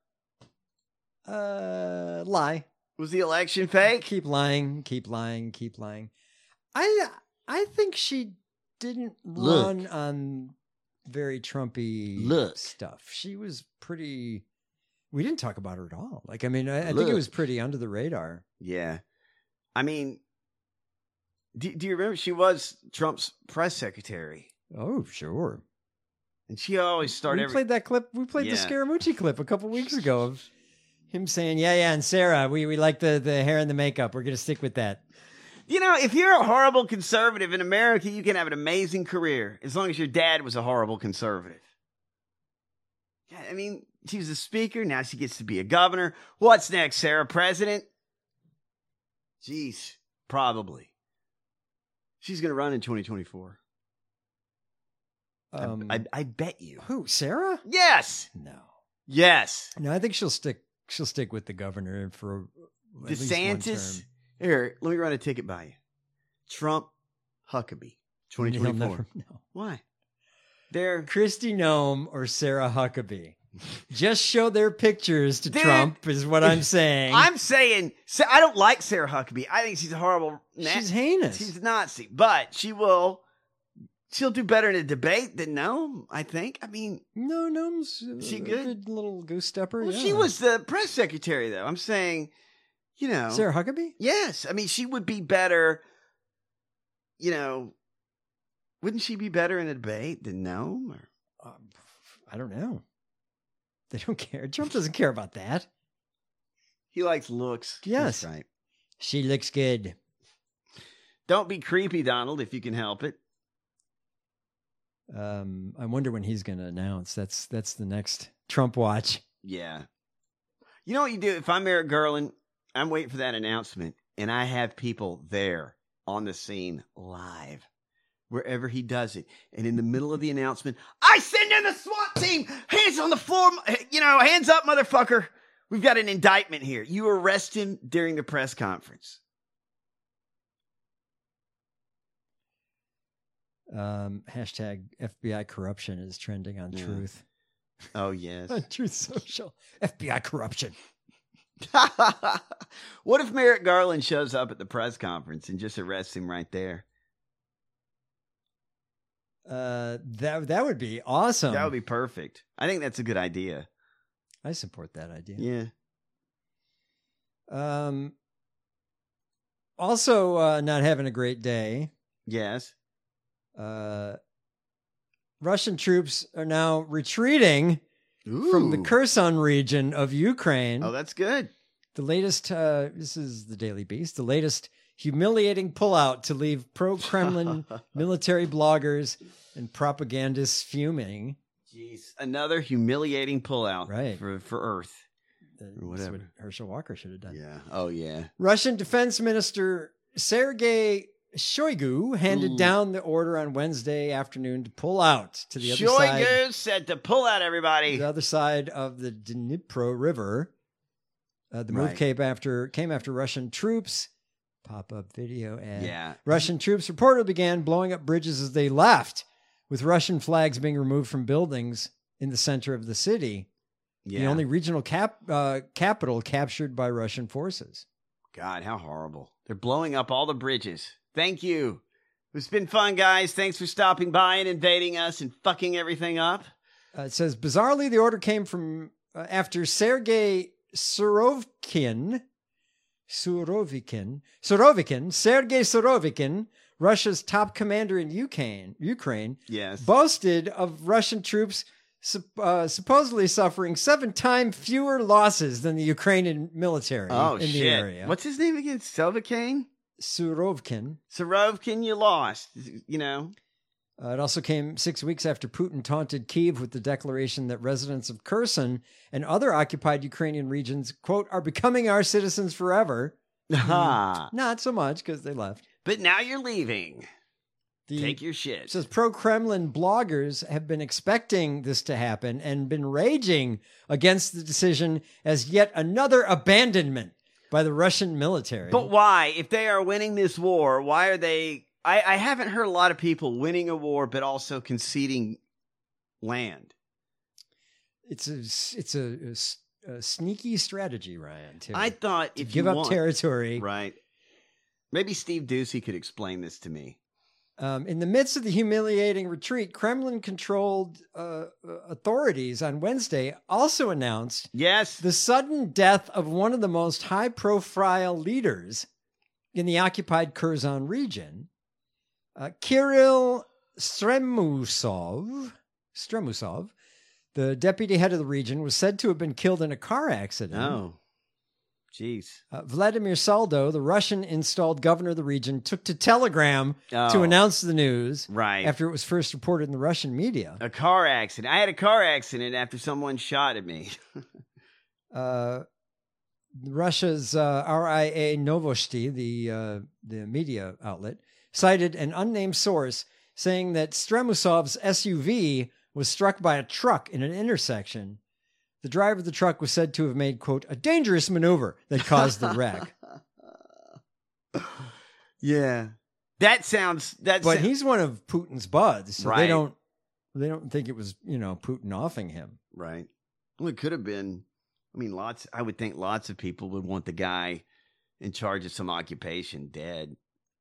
Uh, lie. Was the election fake? Keep lying. Keep lying. Keep lying. I I think she didn't Look. run on very Trumpy Look. stuff. She was pretty. We didn't talk about her at all. Like, I mean, I, I think Look. it was pretty under the radar. Yeah. I mean, do, do you remember she was Trump's press secretary? Oh, sure. And she always started We every. played that clip. We played the Yeah. Scaramucci clip a couple weeks ago of him saying, "Yeah, yeah," and Sarah, we we like the the hair and the makeup. We're gonna stick with that. You know, if you're a horrible conservative in America, you can have an amazing career as long as your dad was a horrible conservative. Yeah, I mean, she was a speaker. Now she gets to be a governor. What's next, Sarah? President? Jeez, probably. She's going to run in twenty twenty-four. Um, I, I, I bet you. Who? Sarah? Yes. No. Yes. No, I think she'll stick. She'll stick with the governor for at least one DeSantis. term. Here, let me run a ticket by you. Trump, Huckabee, twenty He'll twenty-four. never know. Why? They're Christy Nome or Sarah Huckabee. Just show their pictures to Dude, Trump is what I'm saying. I'm saying, Sa- I don't like Sarah Huckabee. I think she's a horrible. na- She's heinous. She's a Nazi, but she will. She'll do better in a debate than Noam. I think. I mean, no, Nome's uh, She a good? little goose stepper. well, yeah. she was the press secretary, though. I'm saying, you know, Sarah Huckabee. yes. I mean, she would be better. You know, wouldn't she be better in a debate than Noam? Or Um, I don't know. They don't care. Trump doesn't care about that. he likes looks. Yes. That's right. She looks good. Don't be creepy, Donald, if you can help it. Um, I wonder when he's going to announce. That's that's the next Trump watch. Yeah. You know what you do? If I'm Eric Garland, I'm waiting for that announcement, and I have people there on the scene live, wherever he does it. And in the middle of the announcement, I send in the SWAT team! Hands on the floor! You know, hands up, motherfucker! We've got an indictment here. You arrest him during the press conference. Um, hashtag F B I corruption is trending on Yeah. Truth. Oh, yes. On Truth Social. F B I corruption. What if Merrick Garland shows up at the press conference and just arrests him right there? Uh, that that would be awesome. That would be perfect. I think that's a good idea. I support that idea. Yeah. Um. Also, uh, not having a great day. Yes. Uh, Russian troops are now retreating from the Ooh. Kherson region of Ukraine. Oh, that's good. The latest, uh, this is the Daily Beast, the latest humiliating pullout to leave pro-Kremlin military bloggers and propagandists fuming. Jeez. Another humiliating pullout Right. for, for Earth. Or Or whatever. what Herschel Walker should have done. Yeah. Oh, yeah. Russian Defense Minister Sergei Shoigu handed Ooh. down the order on Wednesday afternoon to pull out to the other side. Shoigu said to pull out everybody. The other side of the Dnipro River. Uh, the move Right. came after came after Russian troops. Pop-up video ad. Yeah. Russian troops reportedly began blowing up bridges as they left, with Russian flags being removed from buildings in the center of the city. Yeah. The only regional cap uh, capital captured by Russian forces. God, how horrible. They're blowing up all the bridges. Thank you. It's been fun, guys. Thanks for stopping by and invading us and fucking everything up. Uh, it says, bizarrely, the order came from uh, after Sergei Surovikin, Surovikin, Surovikin, Sergei Surovikin, Russia's top commander in Ukraine, Ukraine, Yes. boasted of Russian troops sup- uh, supposedly suffering seven times fewer losses than the Ukrainian military Oh, in shit. the area. What's his name again? Selvakane? Surovkin. Surovkin, you lost. You know? Uh, it also came six weeks after Putin taunted Kyiv with the declaration that residents of Kherson and other occupied Ukrainian regions, quote, are becoming our citizens forever. Ha. Not so much because they left. But now you're leaving. The- Take your It shit. says pro-Kremlin bloggers have been expecting this to happen and been raging against the decision as yet another abandonment by the Russian military. But why? If they are winning this war, why are they... I, I haven't heard a lot of people winning a war, but also conceding land. It's a it's a, a s- a sneaky strategy, Ryan. To, I thought to if give you up want- territory, Right. Maybe Steve Ducey could explain this to me. Um, in the midst of the humiliating retreat, Kremlin-controlled uh, authorities on Wednesday also announced yes the sudden death of one of the most high-profile leaders in the occupied Kherson region, uh, Kirill Stremusov. Stremusov, the deputy head of the region, was said to have been killed in a car accident. Oh, jeez. Uh, Vladimir Saldo, the Russian-installed governor of the region, took to Telegram to Oh. announce the news Right. after it was first reported in the Russian media. A car accident. I had a car accident after someone shot at me. Uh, Russia's uh, R I A Novosti, the uh, the media outlet, cited an unnamed source saying that Stremusov's S U V was struck by a truck in an intersection. The driver of the truck was said to have made, quote, a dangerous maneuver that caused the wreck. Yeah. That sounds... That's But he's one of Putin's buds, so Right. they don't they don't think it was, you know, Putin offing him. Right. Well, it could have been... I mean, lots... I would think lots of people would want the guy in charge of some occupation dead.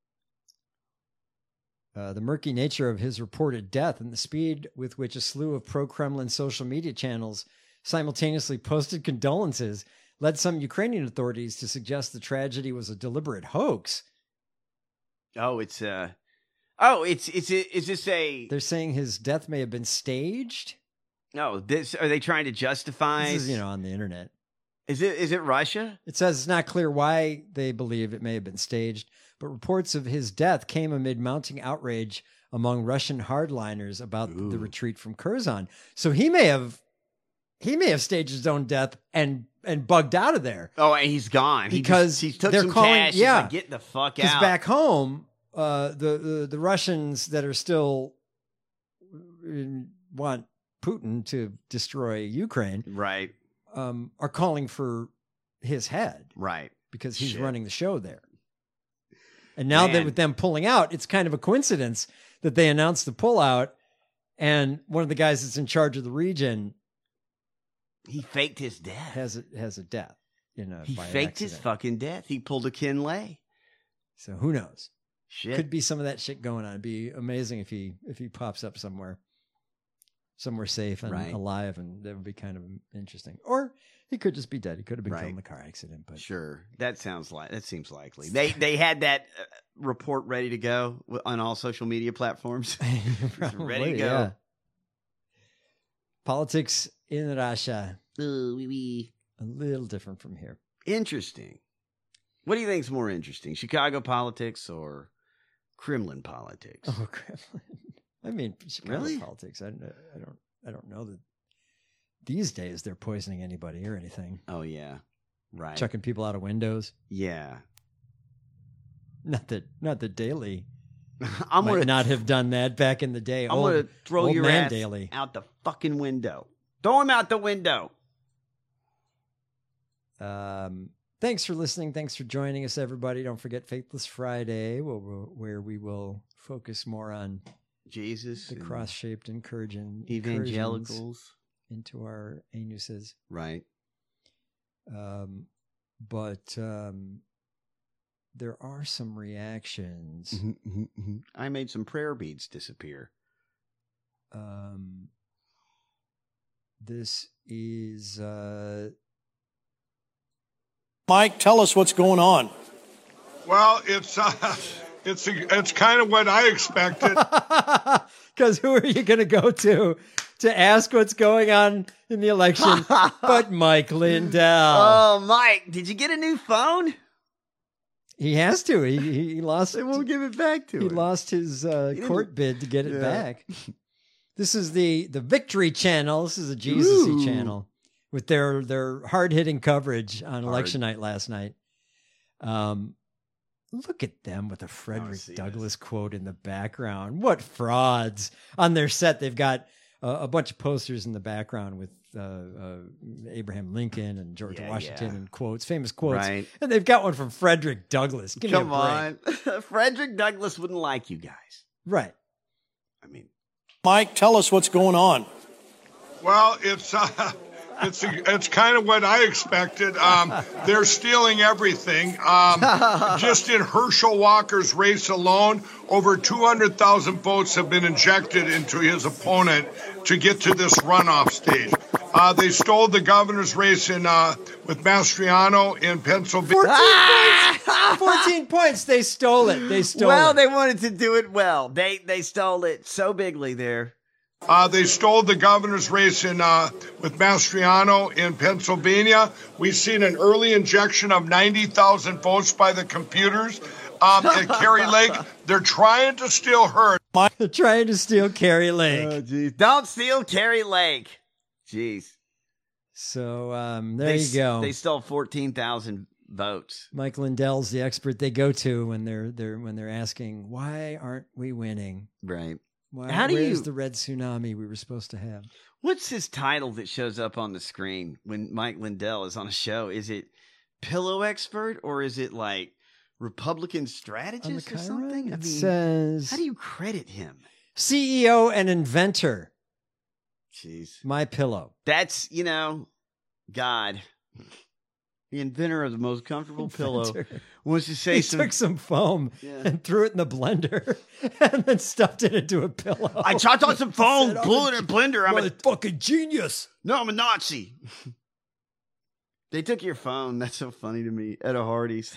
Uh, the murky nature of his reported death and the speed with which a slew of pro-Kremlin social media channels simultaneously posted condolences led some Ukrainian authorities to suggest the tragedy was a deliberate hoax. Oh, it's... uh Oh, it's... it's Is this a... They're saying his death may have been staged. No, this... Are they trying to justify... This is, you know, on the internet. Is it? Is it Russia? It says it's not clear why they believe it may have been staged, but reports of his death came amid mounting outrage among Russian hardliners about Ooh. the retreat from Kherson. So he may have he may have staged his own death and and bugged out of there. Oh, and he's gone. He Because just, he took they're some calling- cash. He's yeah. like, get the fuck Because out. back home, uh, the, the the Russians that are still uh, want Putin to destroy Ukraine, right, um, are calling for his head. Right. Because he's Shit. running the show there. And now that with them pulling out, it's kind of a coincidence that they announced the pullout, and one of the guys that's in charge of the region, he faked his death. Has a, has a death. You know, He by an faked his accident. fucking death. He pulled a Ken Lay. So who knows? Shit. Could be some of that shit going on. It'd be amazing if he if he pops up somewhere, somewhere safe and Right. alive, and that would be kind of interesting. Or he could just be dead. He could have been Right. killed in a car accident. But Sure, that sounds like that seems likely. They they had that uh, report ready to go w- on all social media platforms. It's ready to Probably, go. yeah. Politics in Russia. Uh, wee wee. A little different from here. Interesting. What do you think is more interesting, Chicago politics or Kremlin politics? Oh, Kremlin. I mean, Chicago Really? politics. I, don't- I don't. I don't know that these days they're poisoning anybody or anything. Oh yeah, right. Chucking people out of windows. Yeah. Not that. Not that Daley. I'm might gonna not have done that back in the day. I'm Old- gonna throw old your man ass Daley. out the fucking window. Throw him out the window. Um, thanks for listening. Thanks for joining us, everybody. Don't forget Faithless Friday, where, where we will focus more on Jesus, the and cross-shaped incursion, evangelicals. incursions into our anuses. Right. Um, but um, there are some reactions. I made some prayer beads disappear. Um, this is uh, Mike, tell us what's going on. Well, it's uh, it's it's kind of what I expected. Because who are you going to go to to ask what's going on in the election but Mike Lindell? Oh, Mike, did you get a new phone? He has to. He he lost. They won't give it back to He him. lost his uh, didn't- court bid to get it Yeah. back. This is the the Victory Channel. This is a Jesus-y Ooh. channel with their their hard hitting coverage on election night last night. Um, look at them with a Frederick Douglass quote in the background. What frauds on their set? They've got uh, a bunch of posters in the background with uh, uh, Abraham Lincoln and George Yeah, Washington yeah. and quotes, famous quotes. Right. And they've got one from Frederick Douglass. Give Come me a break. on. Frederick Douglass wouldn't like you guys. Right. I mean, Mike, tell us what's going on. Well, it's uh, it's it's kind of what I expected. Um, they're stealing everything. Um, just in Herschel Walker's race alone, over two hundred thousand votes have been injected into his opponent to get to this runoff stage. Uh, they stole the governor's race in uh, with Mastriano in Pennsylvania. fourteen points. fourteen points. They stole it. They stole well, it. they wanted to do it well. They they stole it so bigly there. Uh, they stole the governor's race in uh, with Mastriano in Pennsylvania. We've seen an early injection of ninety thousand votes by the computers. Um, at Kerry Lake, they're trying to steal her. They're trying to steal Kerry Lake. Oh, geez. Don't steal Kerry Lake. Jeez. So um, there They you s- go. They stole fourteen thousand votes. Mike Lindell's the expert they go to when they're they're when they're asking why aren't we winning? Right. Why, How do where's you- the red tsunami we were supposed to have? What's his title that shows up on the screen when Mike Lindell is on a show? Is it pillow expert or is it like Republican strategist or something? I It mean, says how do you credit him? C E O and inventor. Jeez. My Pillow. That's, you know, God, the inventor of the most comfortable pillow, Inventor. wants to say He some. took some foam Yeah. and threw it in the blender and then stuffed it into a pillow. I chopped on some foam, Said, "I'm blew a it in a blender. I'm a fucking genius. No, I'm a Nazi. They took your phone. That's so funny to me. At a Hardee's.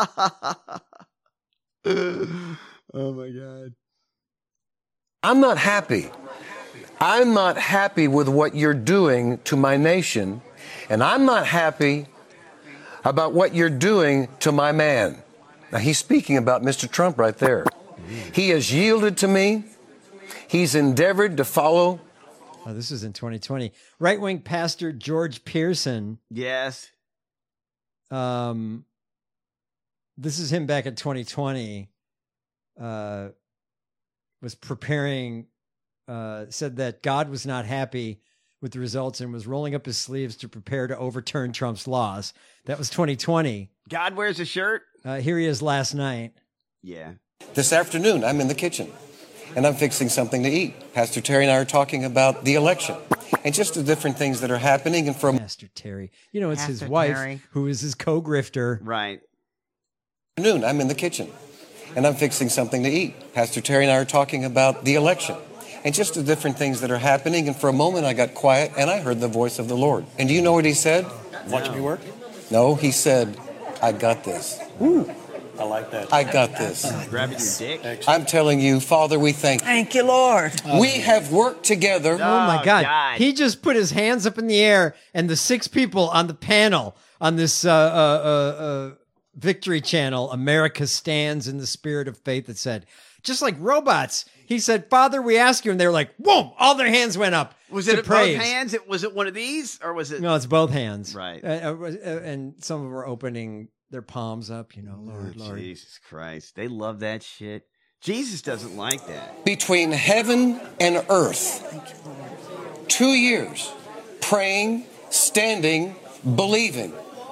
Oh my God. I'm not happy. I'm not happy with what you're doing to my nation, and I'm not happy about what you're doing to my man. Now, he's speaking about Mister Trump right there. He has yielded to me. He's endeavored to follow. Oh, this is in twenty twenty. Right-wing pastor George Pearson. Yes. Um, this is him back in twenty twenty. Uh, was preparing, uh, said that God was not happy with the results and was rolling up his sleeves to prepare to overturn Trump's laws. That was twenty twenty. God wears a shirt? Uh, here he is last night. Yeah. This afternoon, I'm in the kitchen, and I'm fixing something to eat. Pastor Terry and I are talking about the election and just the different things that are happening. And from Pastor Terry, you know, it's Pastor his wife Terry. who is his co-grifter. Right. Afternoon, I'm in the kitchen, and I'm fixing something to eat. Pastor Terry and I are talking about the election and just the different things that are happening. And for a moment, I got quiet, and I heard the voice of the Lord. And do you know what he said? Watch me work? No, he said, I got this. Ooh. I like that. I got this. Grabbing your dick. I'm telling you, Father, we thank you. Thank you, Lord. We have worked together. Oh, my God. God. He just put his hands up in the air, and the six people on the panel on this uh, uh, uh, uh, Victory Channel, America Stands in the Spirit of Faith, that said, just like robots, he said, Father, we ask you. And they were like, whoa, all their hands went up. Was to it at praise. both hands? It, was it one of these? Or was it? No, it's both hands. Right. Uh, uh, and some of them were opening their palms up, you know, Lord, Oh, Lord. Jesus Christ. They love that shit. Jesus doesn't like that. Between heaven and earth. Two years praying, standing, believing.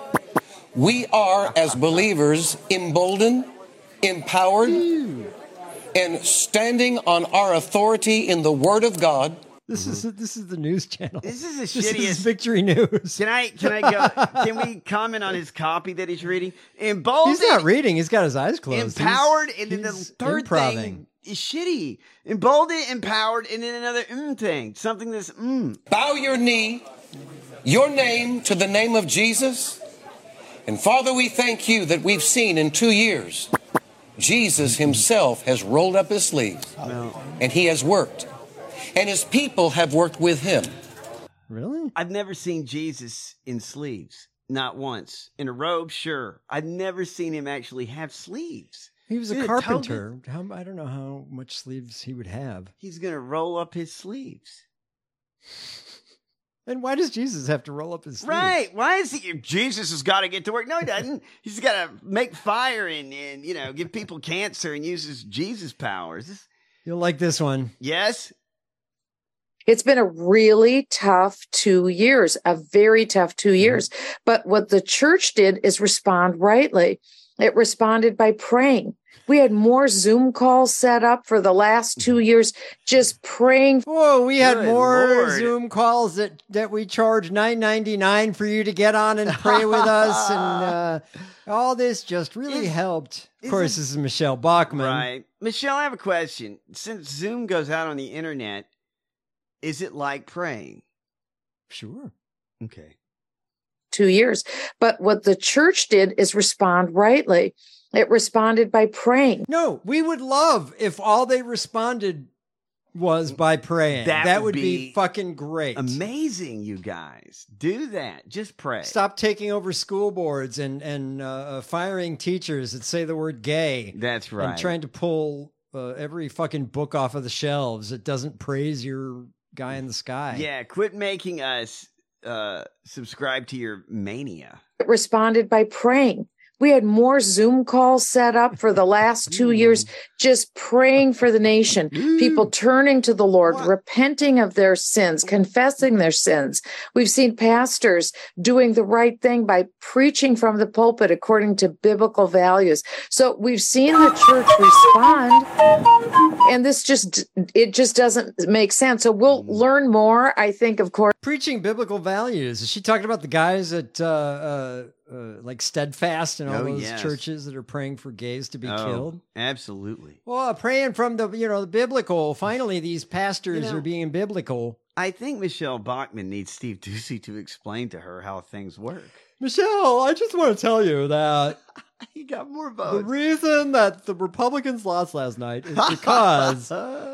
We are, as believers, emboldened, empowered, and standing on our authority in the Word of God. This is this is the news channel. This is the This shittiest. is Victory News. Can I can I go? Can we comment on his copy that he's reading? Emboldened, He's not reading. He's got his eyes closed. empowered, He's- and then the he's third improving. thing is shitty. Emboldened, empowered, and then another mm thing. Something that's mm. Bow your knee, your name to the name of Jesus. And Father, we thank you that we've seen in two years, Jesus himself has rolled up his sleeves and he has worked. And his people have worked with him. Really? I've never seen Jesus in sleeves. Not once. In a robe, sure. I've never seen him actually have sleeves. He was a Dude, carpenter. How, I don't know how much sleeves he would have. He's going to roll up his sleeves. And why does Jesus have to roll up his sleeves? Right. Why is he? Jesus has got to get to work. No, he doesn't. He's got to make fire and, and, you know, give people cancer and uses Jesus powers. You'll like this one. Yes. It's been a really tough two years, a very tough two years. But what the church did is respond rightly. It responded by praying. We had more Zoom calls set up for the last two years, just praying. Whoa, we had Good more Lord. Zoom calls that, that we charge nine ninety-nine for you to get on and pray with us. And uh, all this just really helped. Of course, this is Michelle Bachman. Right. Michelle, I have a question. Since Zoom goes out on the internet, is it like praying? Sure. Okay. Two years. But what the church did is respond rightly. It responded by praying. No, we would love if all they responded was by praying. That That, would would be, be fucking great. Amazing, you guys. Do that. Just pray. Stop taking over school boards and and uh, firing teachers that say the word gay. That's right. And trying to pull uh, every fucking book off of the shelves that doesn't praise your guy in the sky. Yeah, quit making us uh, subscribe to your mania. It responded by praying. We had more Zoom calls set up for the last two years, just praying for the nation, people turning to the Lord, repenting of their sins, confessing their sins. We've seen pastors doing the right thing by preaching from the pulpit according to biblical values. So we've seen the church respond, and this just, it just doesn't make sense. So we'll learn more, I think, of course. Preaching biblical values. Is she talking about the guys at uh, uh, uh, like Steadfast and all Oh, those yes. churches that are praying for gays to be Oh, killed? absolutely. Well, praying from the, you know, the biblical. Finally, these pastors You know, are being biblical. I think Michelle Bachman needs Steve Doocy to explain to her how things work. Michelle, I just want to tell you that he got more the votes. reason that the Republicans lost last night is because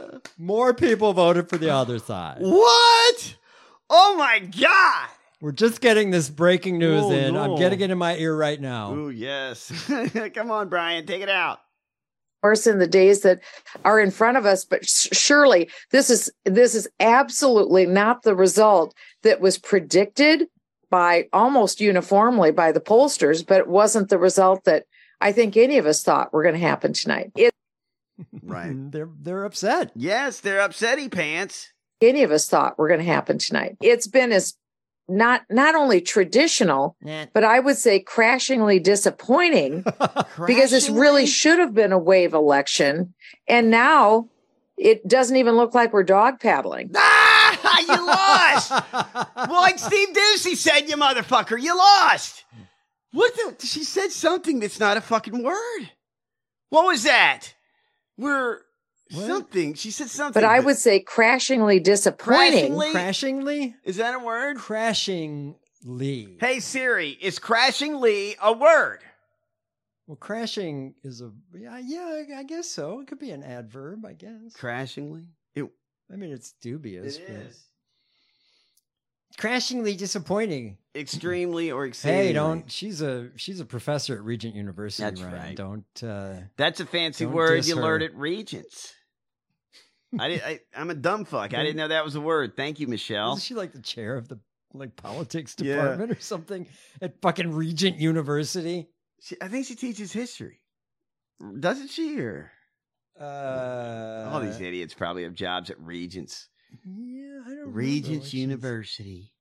more people voted for the other side. What? Oh my God! We're just getting this breaking news Oh, in. no. I'm getting it in my ear right now. Oh yes. Come on, Brian, take it out. Course, in the days that are in front of us, but s- surely this is this is absolutely not the result that was predicted by almost uniformly by the pollsters, but it wasn't the result that I think any of us thought were going to happen tonight. It Right. they're they're upset. Yes, they're upsetty pants. any of us thought were going to happen tonight. It's been as not not only traditional, Nah. but I would say crashingly disappointing because this really should have been a wave election. And now it doesn't even look like we're dog paddling. Ah, you lost. Well, like Steve Ducey said, you motherfucker, you lost. What the? She said something that's not a fucking word. What was that? We're something. She said something. But I would say crashingly disappointing. Crashingly? Crashingly? Is that a word? Crashingly. Hey Siri, is crashingly a word? Well, crashing is a yeah, yeah, I guess so. It could be an adverb, I guess. Crashingly? It, I mean, it's dubious. It but is. Crashingly disappointing. Extremely or exceedingly. Hey, don't. She's a she's a professor at Regent University. That's Ryan. right. Don't. Uh, That's a fancy don't word diss you her. learned at Regents. I, did, I I'm a dumb fuck. I didn't know that was a word. Thank you, Michelle. Isn't she like the chair of the like politics Yeah. department or something at fucking Regent University? She, I think she teaches history, doesn't she? Or uh, all these idiots probably have jobs at Regents. Yeah, I don't. Regents University.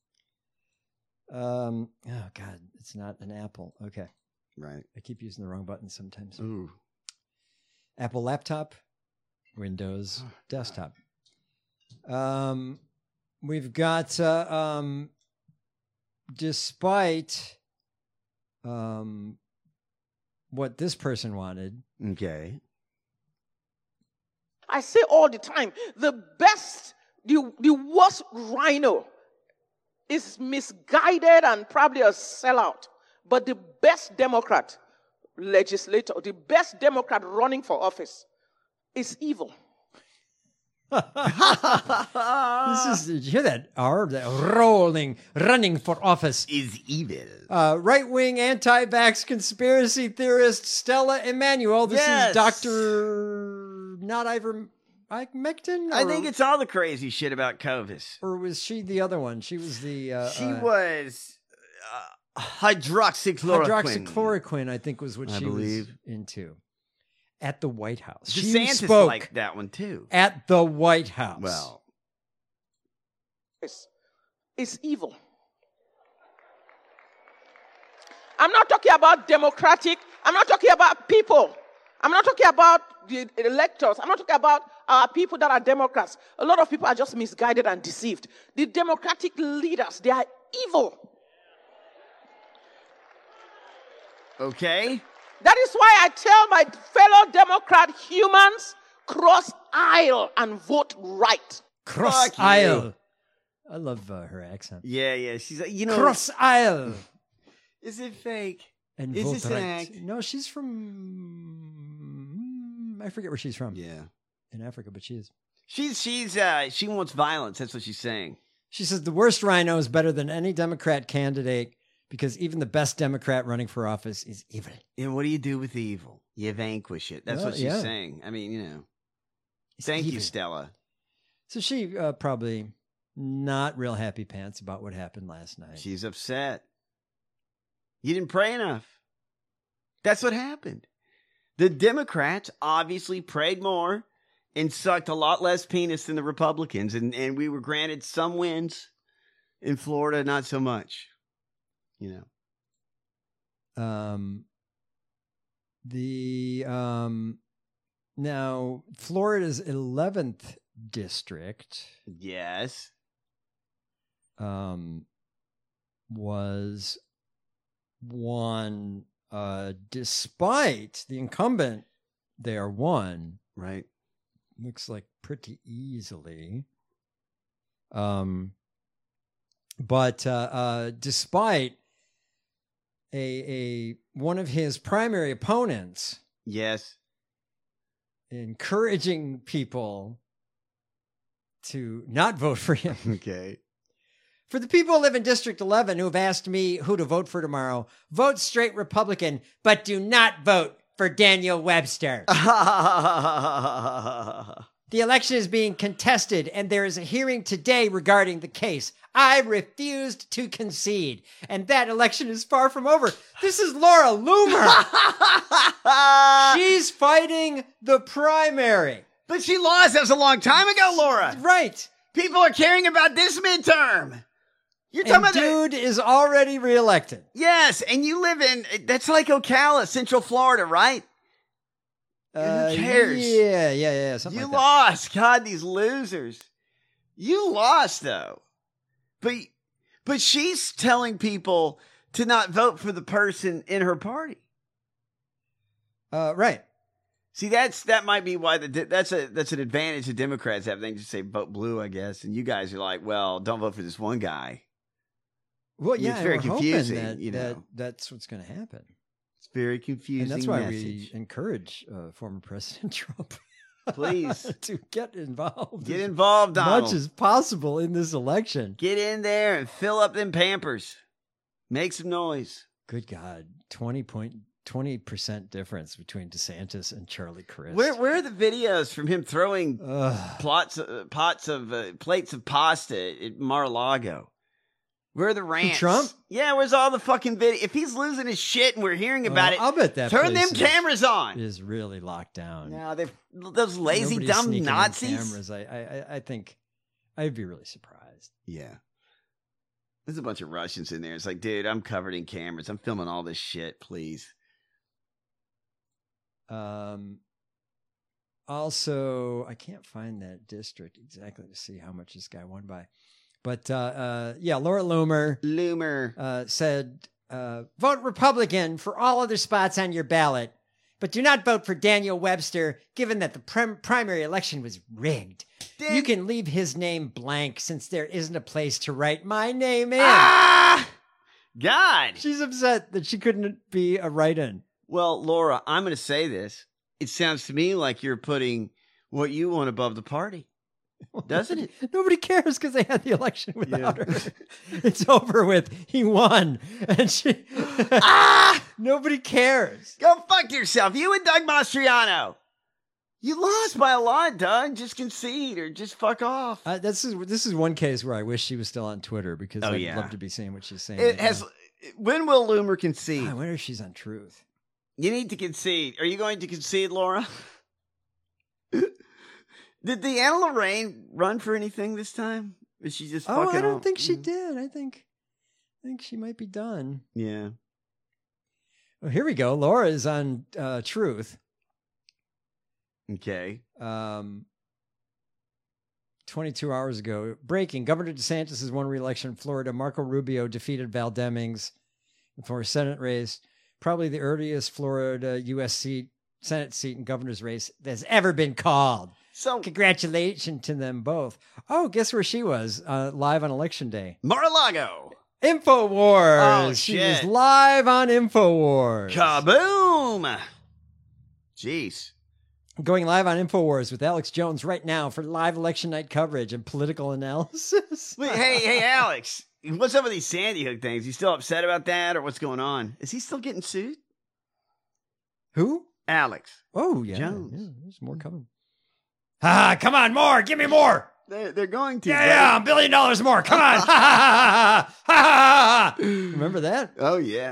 Um. Oh God, it's not an Apple. Okay. Right. I keep using the wrong button sometimes. Ooh. Apple laptop, Windows desktop. Um, we've got uh, um, despite um, what this person wanted. Okay. I say all the time, the best, the, the worst rhino is misguided and probably a sellout. But the best Democrat legislator, the best Democrat running for office is evil. This is, did you hear that? R, that rolling, running for office is evil. Uh, right-wing anti-vax conspiracy theorist Stella Emanuel. This Yes. is Doctor Not Iver Ivermectin? I or- think it's all the crazy shit about COVID. Or was she the other one? She was the... Uh, She uh, was uh, hydroxychloroquine. Hydroxychloroquine, I think, was what I she believe. was into. At the White House. She DeSantis spoke liked that one too. at the White House. Well, It's, it's evil. I'm not talking about democratic. I'm not talking about people. I'm not talking about the electors. I'm not talking about uh, people that are Democrats. A lot of people are just misguided and deceived. The Democratic leaders, they are evil. okay. That is why I tell my fellow Democrat humans, cross aisle and vote right. Cross Fuck you. aisle. I love uh, her accent. Yeah, yeah. She's like, you know, Cross aisle. is it fake? And Is vote this an right. act? No, she's from... I forget where she's from. Yeah. In Africa, but she is. She's she's uh she wants violence. That's what she's saying. She says the worst rhino is better than any Democrat candidate because even the best Democrat running for office is evil. And what do you do with evil? You vanquish it. That's Well, what she's yeah. saying. I mean, you know. It's Thank you, evil. Stella. So she uh, probably not real happy pants about what happened last night. She's upset. You didn't pray enough. That's what happened. The Democrats obviously prayed more and sucked a lot less penis than the Republicans, and, and we were granted some wins. In Florida, not so much. You know. Um, the um, now Florida's eleventh district Yes. um was won uh despite the incumbent there won Right. looks like pretty easily. Um, but uh, uh, despite a a one of his primary opponents Yes. encouraging people to not vote for him. Okay. For the people who live in District eleven who have asked me who to vote for tomorrow, vote straight Republican, but do not vote for Daniel Webster. The election is being contested, and there is a hearing today regarding the case. I refused to concede, and that election is far from over. This is Laura Loomer. She's fighting the primary. But she lost. That was a long time ago, Laura. Right. People are caring about this midterm. You're and talking about dude the, is already reelected. Yes, and you live in that's like Ocala, Central Florida, right? Uh, Who cares? Yeah, yeah, yeah. Something you like that. lost. God, these losers. You lost though. But but she's telling people to not vote for the person in her party. Uh, right. See, that's that might be why the that's a that's an advantage the Democrats have. They just say vote blue, I guess, and you guys are like, well, don't vote for this one guy. Well, I mean, yeah, it's very we're confusing. hoping that, you know, that that's what's going to happen. It's very confusing. And that's why message. we encourage uh, former President Trump, please, to get involved. Get involved, as Donald. much as possible in this election. Get in there and fill up them Pampers. Make some noise. Good God, twenty point. twenty percent difference between DeSantis and Charlie Crist. Where where are the videos from him throwing plots, uh, pots of uh, plates of pasta at Mar-a-Lago? Where are the rants? Trump? Yeah, where's all the fucking video? If he's losing his shit and we're hearing about Uh, it, I'll bet that turn place them cameras on. Is really locked down. No, they those lazy Nobody's dumb sneaking in Nazis. Cameras. I, I I think I'd be really surprised. Yeah. There's a bunch of Russians in there. It's like, dude, I'm covered in cameras. I'm filming all this shit, please. Um. Also, I can't find that district exactly to see how much this guy won by, but uh, uh yeah, Laura Loomer. Loomer uh, said, uh, "Vote Republican for all other spots on your ballot, but do not vote for Daniel Webster, given that the prim- primary election was rigged. Dan- you can leave his name blank since there isn't a place to write my name in." Ah! God. She's upset that she couldn't be a write-in. Well, Laura, I'm going to say this. It sounds to me like you're putting what you want above the party, doesn't it? Nobody cares because they had the election without her. It's over with. He won. And she. ah! Nobody cares. Go fuck yourself. You and Doug Mastriano. You lost by a lot, Doug. Just concede or just fuck off. Uh, this is this is one case where I wish she was still on Twitter because Oh, I'd yeah. love to be saying what she's saying. It right has. now. When will Loomer concede? I wonder if she's on Truth. You need to concede. Are you going to concede, Laura? Did Deanna Lorraine run for anything this time? Is she just Oh, fucking I don't off? think she did. I think I think she might be done. Yeah. Well, here we go. Laura is on uh, Truth. Okay. Um, twenty-two hours ago. Breaking. Governor DeSantis has won re-election in Florida. Marco Rubio defeated Val Demings for a Senate race. Probably the earliest Florida U S seat, Senate seat and governor's race that's ever been called. So congratulations to them both. Oh, guess where she was uh, live on election day? Mar-a-Lago. InfoWars. Oh, she shit. was live on InfoWars. Kaboom. Jeez. Going live on InfoWars with Alex Jones right now for live election night coverage and political analysis. Wait, hey, hey, Alex. What's up with these Sandy Hook things? You still upset about that or what's going on? Is he still getting sued? Who? Alex. Oh, yeah. Jones. yeah there's more coming. Ah, come on, more. Give me more. They're, they're going to. Yeah, buddy. yeah, a billion dollars more. Come on. Ha, ha, ha, ha, ha, ha. Remember that? Oh, yeah.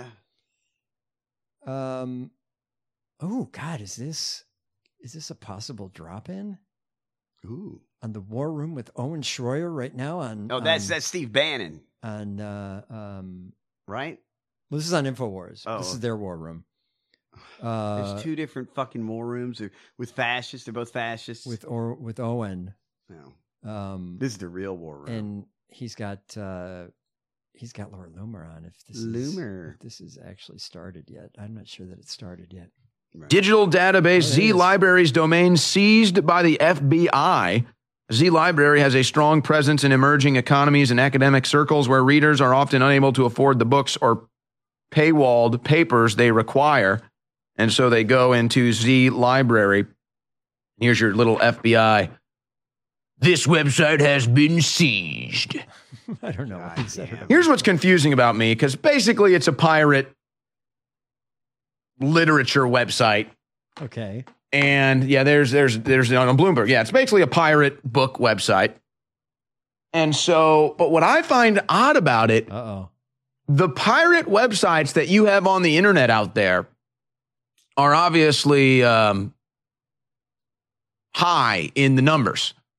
Um. Oh, God, is this is this a possible drop-in? Ooh. On the War Room with Owen Schroyer right now on... Oh, that's on, that's Steve Bannon. On, uh, um... Right? Well, this is on InfoWars. Oh. This is their War Room. Uh, There's two different fucking war rooms with fascists. They're both fascists. with or with Owen. No. Um, This is the real war room. and he's got uh, he's got Laura Loomer on. If this Loomer. is, if this is actually started yet, I'm not sure that it started yet. Digital database Oh, Z there it is. Library's domain seized by the F B I. Z Library has a strong presence in emerging economies and academic circles where readers are often unable to afford the books or paywalled papers they require. And so they go into Z Library. Here's your little F B I. This website has been seized. I don't know. What he said. Here's what's confusing about me, because basically it's a pirate literature website. Okay. And yeah, there's there's there's on Bloomberg. Yeah, it's basically a pirate book website. And so, but what I find odd about it, uh-oh, the pirate websites that you have on the internet out there are obviously um, high in the numbers.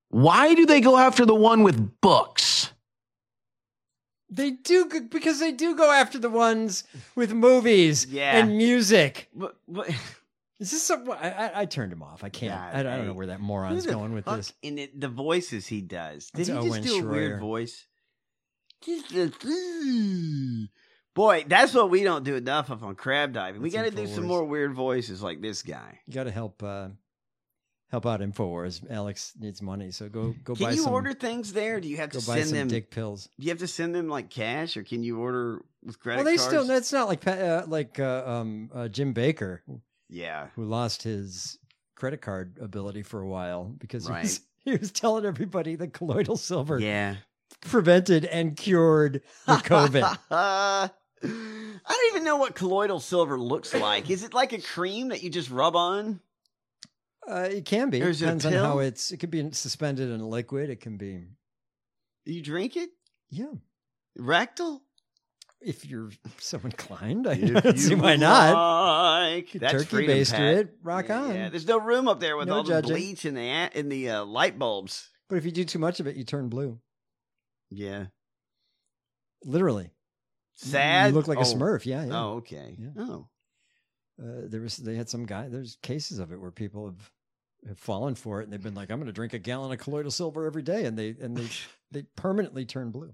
Why do they go after the one with books? They do go- because they do go after the ones with movies Yeah. and music. What, what? Is this some? I, I, I turned him off. I can't. God, I, I don't hey. know where that Who moron's the going with fuck this. In it, the voices he does. Did It's he just Owen do a Schroyer. weird voice? Just a- Boy, that's what we don't do enough of on crab diving. We got That's to do some Infowars. more weird voices like this guy. You got to help uh, help out Infowars. Alex needs money, so go go Can buy you some. order things there? Do you have to go buy send some them dick pills. Do you have to send them like cash, or can you order with credit Well, they cards? still. That's not like pa- uh, like uh, um, uh, Jim Baker, Yeah. who lost his credit card ability for a while because he, Right. was, he was telling everybody that colloidal silver Yeah. prevented and cured the COVID. Uh, I don't even know what colloidal silver looks like. Is it like a cream that you just rub on? Uh, it can be. Or It is it a depends on pill? how it's. It could be suspended in a liquid. It can be. You drink it? Yeah. Rectal? If you're so inclined, I If don't see you why not. Like. Could That's turkey freedom, baster Pat. it, rock on. Yeah, there's no room up there with No all the judging. bleach in the a- in the uh, light bulbs. But if you do too much of it, you turn blue. Yeah. Literally. Sad? You look like a Oh. Smurf. Yeah. yeah. Oh, okay. Yeah. Oh. Uh, there was. They had some guy. There's cases of it where people have, have fallen for it, and they've been like, "I'm going to drink a gallon of colloidal silver every day," and they and they they permanently turn blue.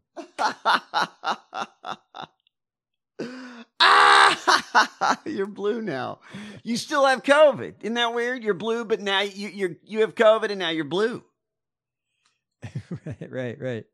Ah, you're blue now. You still have COVID. Isn't that weird? You're blue, but now you you you have COVID, and now you're blue. right, right, right.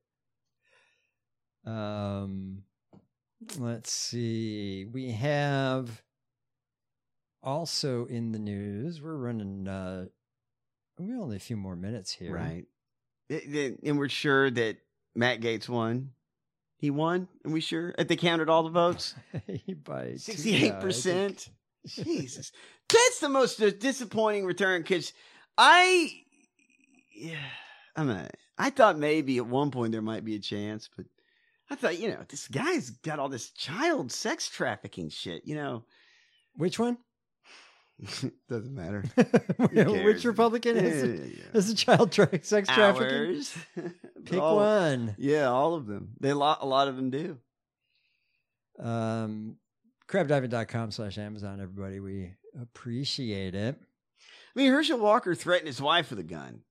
Um, let's see. We have also in the news. We're running. Uh, we only a few more minutes here, Right. It- it- and we're sure that Matt Gaetz won. He won, and we sure if they counted all the votes. By sixty-eight percent. Jesus, that's the most uh, disappointing return because I, yeah, I'm a. I thought maybe at one point there might be a chance, but I thought you know this guy's got all this child sex trafficking shit. You know, Which one? doesn't matter. Which Republican Yeah, is yeah, it? yeah. Is it child tra- sex trafficking? Ours. Pick All- one. Yeah, all of them. They lot a lot of them do. Um, crabdiving.com slash Amazon, everybody. We appreciate it. I mean, Herschel Walker threatened his wife with a gun,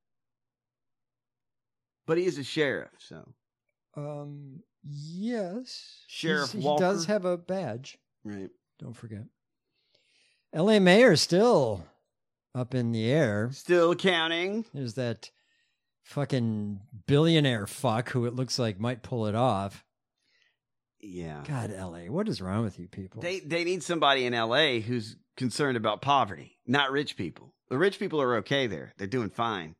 but he is a sheriff, so Um, yes. Sheriff He's- Walker. He does have a badge. right. Don't forget. L A mayor still up in the air. Still counting. There's that fucking billionaire fuck who it looks like might pull it off. Yeah. God, L A, what is wrong with you people? They they need somebody in L A who's concerned about poverty, not rich people. The rich people are okay there. They're doing fine.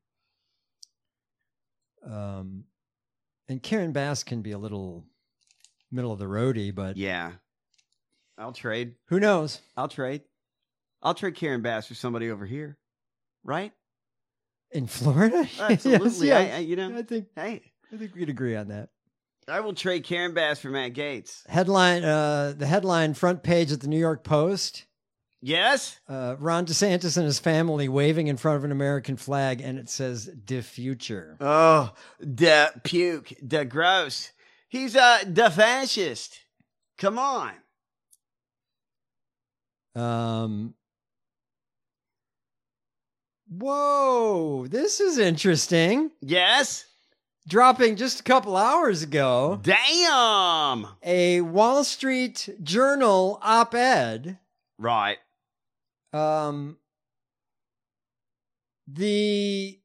Um, and Karen Bass can be a little middle of the roadie, but Yeah. I'll trade. who knows? I'll trade. I'll trade Karen Bass for somebody over here. Right? In Florida? Absolutely. Yes, I, yeah. I, you know, I think hey, I think we'd agree on that. I will trade Karen Bass for Matt Gaetz. Headline, uh, the headline front page at the New York Post. Yes? Uh, Ron DeSantis and his family waving in front of an American flag, and it says "De Future." Oh, the puke, the gross. He's uh the fascist. Come on. Um. Whoa, this is interesting. Yes. Dropping just a couple hours ago. Damn. A Wall Street Journal op-ed. Right. Um. The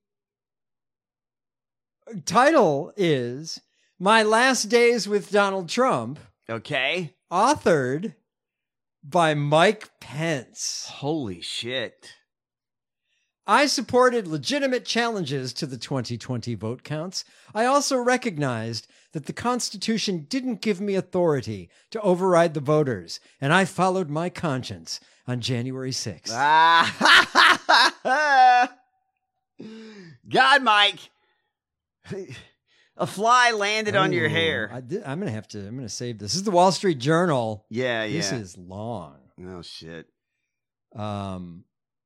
title is "My Last Days with Donald Trump," Okay. authored by Mike Pence. Holy shit. I supported legitimate challenges to the twenty twenty vote counts. I also recognized that the Constitution didn't give me authority to override the voters, and I followed my conscience on January sixth. Ah. God, Mike. A fly landed on your Ooh, hair. I did, I'm gonna have to. I'm gonna save this. This is the Wall Street Journal. Yeah, yeah. This is long. Oh shit. Um,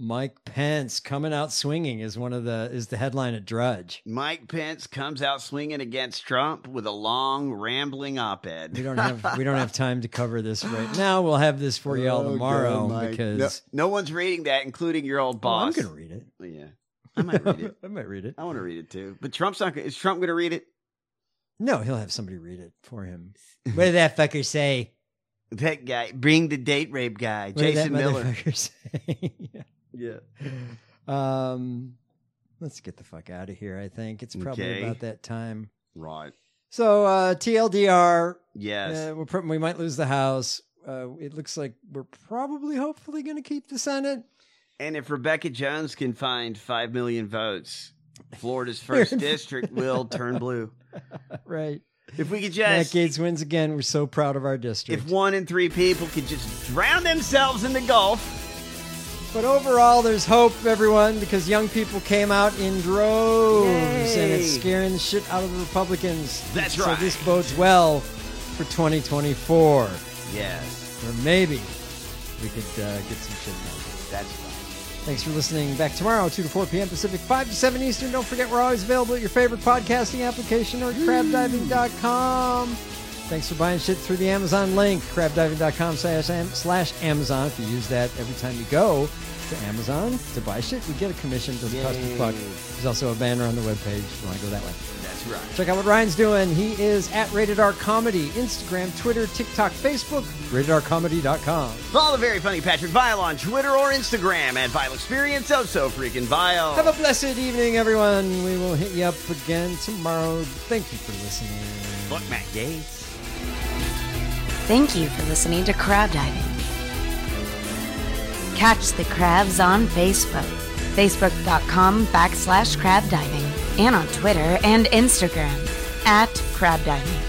Mike Pence coming out swinging is one of the is the headline at Drudge. Mike Pence comes out swinging against Trump with a long, rambling op-ed. We don't have we don't have time to cover this right now. We'll have this for you all Oh, tomorrow God, Mike. because no, no one's reading that, including your old Oh, boss. I'm gonna read it. Yeah, I might read it. I might read it. I want to read it too. But Trump's not. Is Trump going to read it? No, he'll have somebody read it for him. What did that fucker say? That guy, bring the date rape guy, What did Jason that Miller. motherfucker say? yeah. Yeah. Um, let's get the fuck out of here. I think it's probably Okay. about that time. Right. So uh, T L D R. Yes. Uh, we're, pro- we might lose the House. Uh, it looks like we're probably, hopefully, going to keep the Senate. And if Rebecca Jones can find five million votes, Florida's first district will turn blue. Right. If we could Matt just, Gaetz wins again. We're so proud of our district. if one in three people could just drown themselves in the Gulf. But overall, there's hope, everyone, because young people came out in droves, and it's Yay. scaring the shit out of the Republicans. That's so right. this bodes well for twenty twenty-four. Yes. Or maybe we could uh, get some shit done. That's right. Thanks for listening. Back tomorrow, two to four p.m. Pacific, five to seven Eastern. Don't forget, we're always available at your favorite podcasting application or at crab diving dot com. Thanks for buying shit through the Amazon link, crab diving dot com slash Amazon. If you use that every time you go to Amazon to buy shit, we get a commission. Doesn't cost a fuck. There's also a banner on the webpage if you want to go that way. That's right. Check out what Ryan's doing. He is at Rated R Comedy, Instagram, Twitter, TikTok, Facebook, rated r comedy dot com. Follow the very funny Patrick Vile on Twitter or Instagram at Vile Experience. Oh, so freaking vile. Have a blessed evening, everyone. We will hit you up again tomorrow. Thank you for listening. Fuck Matt Gaetz. Thank you for listening to Crab Diving. Catch the crabs on Facebook, facebook.com backslash crab diving, and on Twitter and Instagram at crab diving.